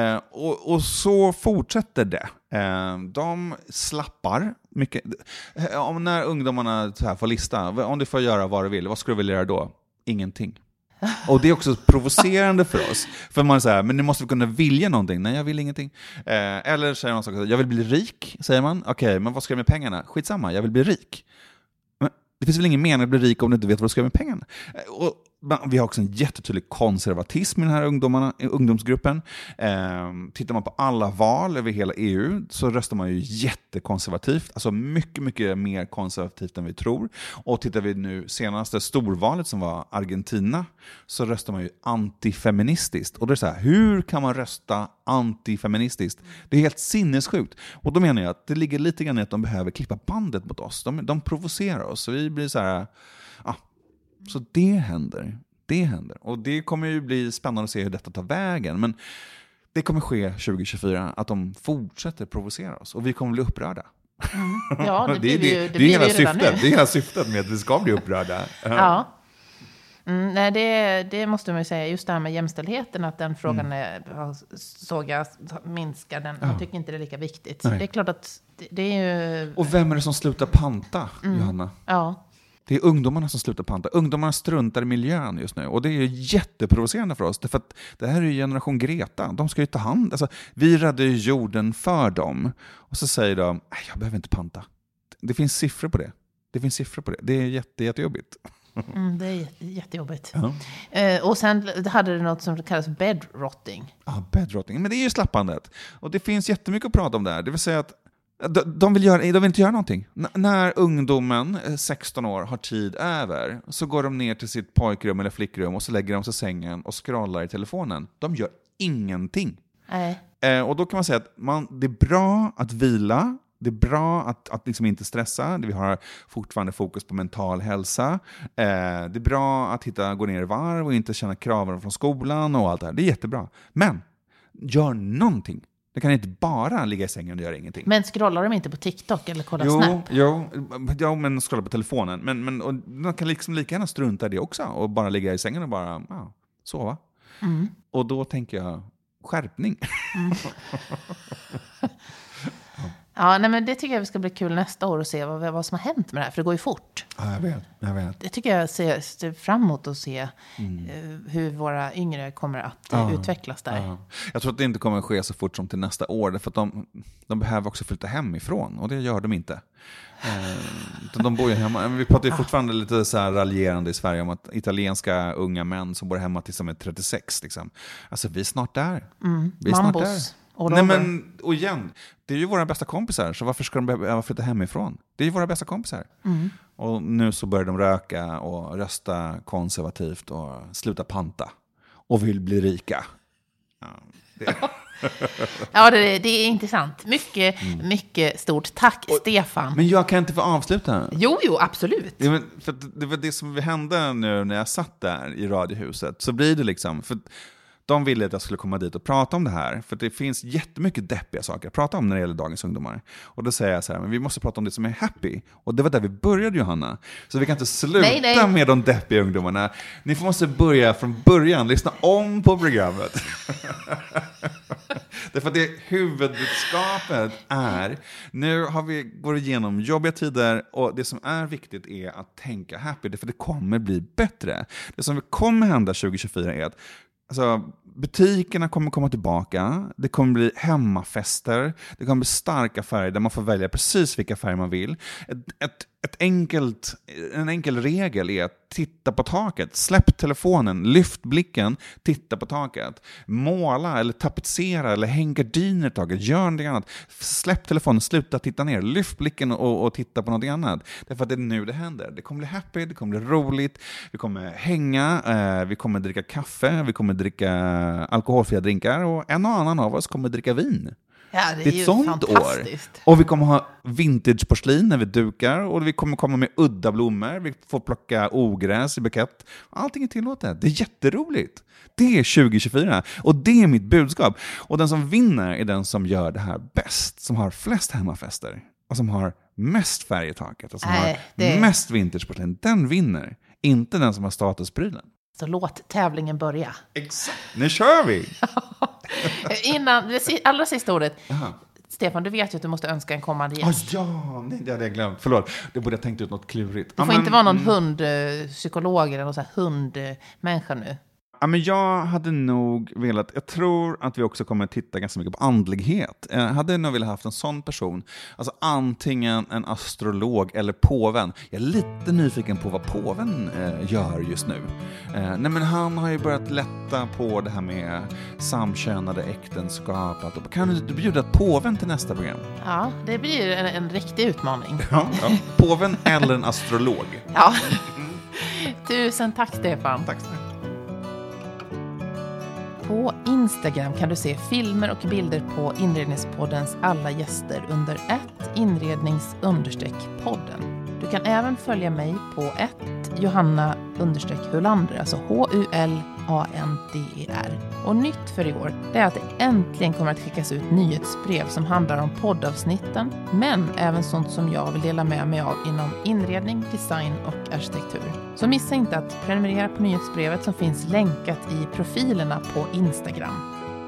S3: Och så fortsätter det. De slappar mycket. När ungdomarna så här får lista, om du får göra vad du vill, vad skulle du vilja göra då? Ingenting. Och det är också provocerande för oss. För man säger, men nu måste vi kunna vilja någonting. Nej, jag vill ingenting. Eller säger man saker, jag vill bli rik, säger man. Okej, men vad ska jag med pengarna? Skitsamma, jag vill bli rik. Men det finns väl ingen mening att bli rik om du inte vet vad du ska med pengarna. Och vi har också en jättetydlig konservatism i den här ungdomsgruppen. Tittar man på alla val över hela EU så röstar man ju jättekonservativt. Alltså mycket, mycket mer konservativt än vi tror. Och tittar vi nu senaste storvalet som var Argentina så röstar man ju antifeministiskt. Och det är så här, hur kan man rösta antifeministiskt? Det är helt sinnessjukt. Och då menar jag att det ligger lite grann i att de behöver klippa bandet mot oss. De provocerar oss. Så vi blir så här... Så det händer. Och det kommer ju bli spännande att se hur detta tar vägen. Men det kommer ske 2024 att de fortsätter provocera oss. Och vi kommer bli upprörda.
S2: Ja, det blir
S3: det är hela syftet. Det är hela syftet med att vi ska bli upprörda.
S2: Ja. Nej, det måste man ju säga. Just det här med jämställdheten, att den frågan såg jag minskar. Jag tycker inte det är lika viktigt. Nej. Det är klart att det är ju... Och vem är det som slutar panta, Johanna? Ja. Det är ungdomarna som slutar panta. Ungdomarna struntar i miljön just nu. Och det är ju jätteprovocerande för oss. För att det här är ju generation Greta. De ska ju ta hand. Alltså, vi räddar ju jorden för dem. Och så säger de, jag behöver inte panta. Det finns siffror på det. Det är jättejobbigt. Det är jättejobbigt. Ja. Och sen hade det något som kallas bedrotting. Ja, bedrotting. Men det är ju slappandet. Och det finns jättemycket att prata om där. Det vill säga att de vill inte göra någonting. När ungdomen, 16 år, har tid över så går de ner till sitt pojkrum eller flickrum och så lägger de sig i sängen och scrollar i telefonen. De gör ingenting. Nej. Och då kan man säga att det är bra att vila. Det är bra att liksom inte stressa. Vi har fortfarande fokus på mental hälsa. Det är bra att gå ner i varv och inte känna kraven från skolan och allt det här. Det är jättebra. Men gör någonting.
S3: Det kan inte bara ligga i sängen och göra ingenting.
S2: Men scrollar de inte på TikTok eller kollar Snap?
S3: Jo, men scrollar på telefonen. Men och man kan liksom lika gärna strunta i det också. Och bara ligga i sängen och bara sova. Mm. Och då tänker jag, skärpning.
S2: Mm. Ja, nej, men det tycker jag vi ska bli kul nästa år och se vad som har hänt med det här. För det går ju fort.
S3: Ja, jag vet.
S2: Det tycker jag ser fram emot att se hur våra yngre kommer att utvecklas där. Ja.
S3: Jag tror att det inte kommer att ske så fort som till nästa år. För att de behöver också flytta hemifrån. Och det gör de inte. De bor ju hemma. Vi pratar ju fortfarande lite så här raljerande i Sverige om att italienska unga män som bor hemma tills de är 36. Liksom. Alltså vi är snart där. Vi är snart där. Nej, men och igen, det är ju våra bästa kompisar, så varför ska de behöva flytta hemifrån? Det är ju våra bästa kompisar. Och nu så börjar de röka och rösta konservativt och sluta panta och vill bli rika.
S2: Ja, det är intressant. Mycket stort tack, Stefan.
S3: Men jag kan inte få avsluta.
S2: Jo, absolut.
S3: Ja, men för det var det som hände nu när jag satt där i radiohuset. Så blir det liksom, för de ville att jag skulle komma dit och prata om det här. För det finns jättemycket deppiga saker att prata om när det gäller dagens ungdomar. Och då säger jag så här, men vi måste prata om det som är happy. Och det var där vi började, Johanna. Så vi kan inte sluta med de deppiga ungdomarna. Ni måste börja från början. Lyssna om på programmet. Därför att det huvudbudskapet är, nu har vi gått igenom jobbiga tider och det som är viktigt är att tänka happy. Därför det kommer bli bättre. Det som kommer hända 2024 är att butikerna kommer komma tillbaka. Det kommer bli hemmafester. Det kommer bli starka färger där man får välja precis vilka färger man vill. En enkel regel är att titta på taket. Släpp telefonen, lyft blicken, titta på taket. Måla eller tapetsera eller häng gardiner i taket. Gör någonting annat. Släpp telefonen, sluta titta ner. Lyft blicken och titta på något annat. Därför att det är nu det händer. Det kommer bli happy, det kommer bli roligt. Vi kommer hänga, vi kommer dricka kaffe, vi kommer dricka alkoholfria drinkar och en och annan av oss kommer dricka vin.
S2: Ja, det är
S3: ett sånt år. Och vi kommer ha vintageporslin när vi dukar och vi kommer komma med udda blommor. Vi får plocka ogräs i bukett. Allting är tillåtet. Det är jätteroligt. Det är 2024 och det är mitt budskap. Och den som vinner är den som gör det här bäst. Som har flest hemmafester och som har mest färg i taket och som har mest vintageporslin. Den vinner. Inte den som har statusprylen.
S2: Så låt tävlingen börja.
S3: Exakt. Nu kör vi!
S2: Innan det allra sista ordet. Aha. Stefan, du vet ju att du måste önska en kommande gäst.
S3: Det hade jag glömt. Förlåt, det borde jag tänkt ut något klurigt.
S2: Det får inte vara någon hundpsykolog eller någon så här hundmänniska nu.
S3: Ja, men jag hade nog velat, jag tror att vi också kommer att titta ganska mycket på andlighet. Jag hade nog velat haft en sån person. Alltså antingen en astrolog eller påven. Jag är lite nyfiken på vad påven gör just nu. Nej, men han har ju börjat lätta på det här med samkönade äktenskap. Kan du bjuda påven till nästa program?
S2: Ja, det blir en riktig utmaning.
S3: Ja. Påven eller en astrolog.
S2: Ja. Tusen tack, Stefan.
S3: Tack så mycket.
S2: På Instagram kan du se filmer och bilder på Inredningspoddens alla gäster under @inrednings_podden. Du kan även följa mig på @Johanna_Hulander, alltså HULANDER. Och nytt för i år är att det äntligen kommer att skickas ut nyhetsbrev som handlar om poddavsnitten, men även sånt som jag vill dela med mig av inom inredning, design och arkitektur. Så missa inte att prenumerera på nyhetsbrevet som finns länkat i profilerna på Instagram.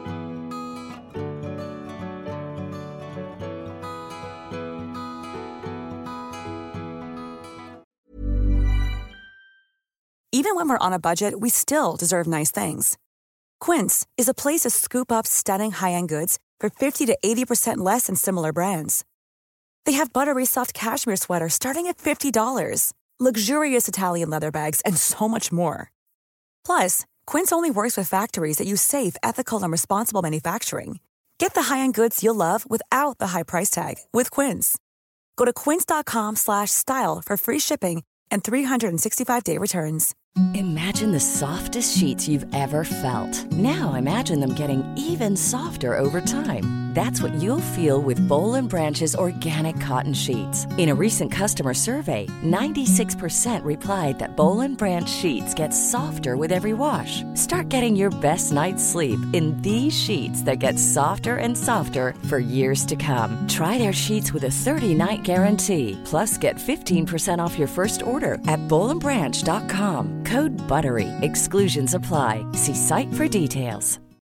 S6: Even when we're on a budget, we still deserve nice things. Quince is a place to scoop up stunning high-end goods for 50 to 80% less than similar brands. They have buttery soft cashmere sweaters starting at $50, luxurious Italian leather bags, and so much more. Plus, Quince only works with factories that use safe, ethical, and responsible manufacturing. Get the high-end goods you'll love without the high price tag with Quince. Go to quince.com/style for free shipping and 365-day returns.
S7: Imagine the softest sheets you've ever felt. Now imagine them getting even softer over time. That's what you'll feel with Boll & Branch's organic cotton sheets. In a recent customer survey, 96% replied that Boll & Branch sheets get softer with every wash. Start getting your best night's sleep in these sheets that get softer and softer for years to come. Try their sheets with a 30-night guarantee. Plus, get 15% off your first order at bollandbranch.com. Code BUTTERY. Exclusions apply. See site for details.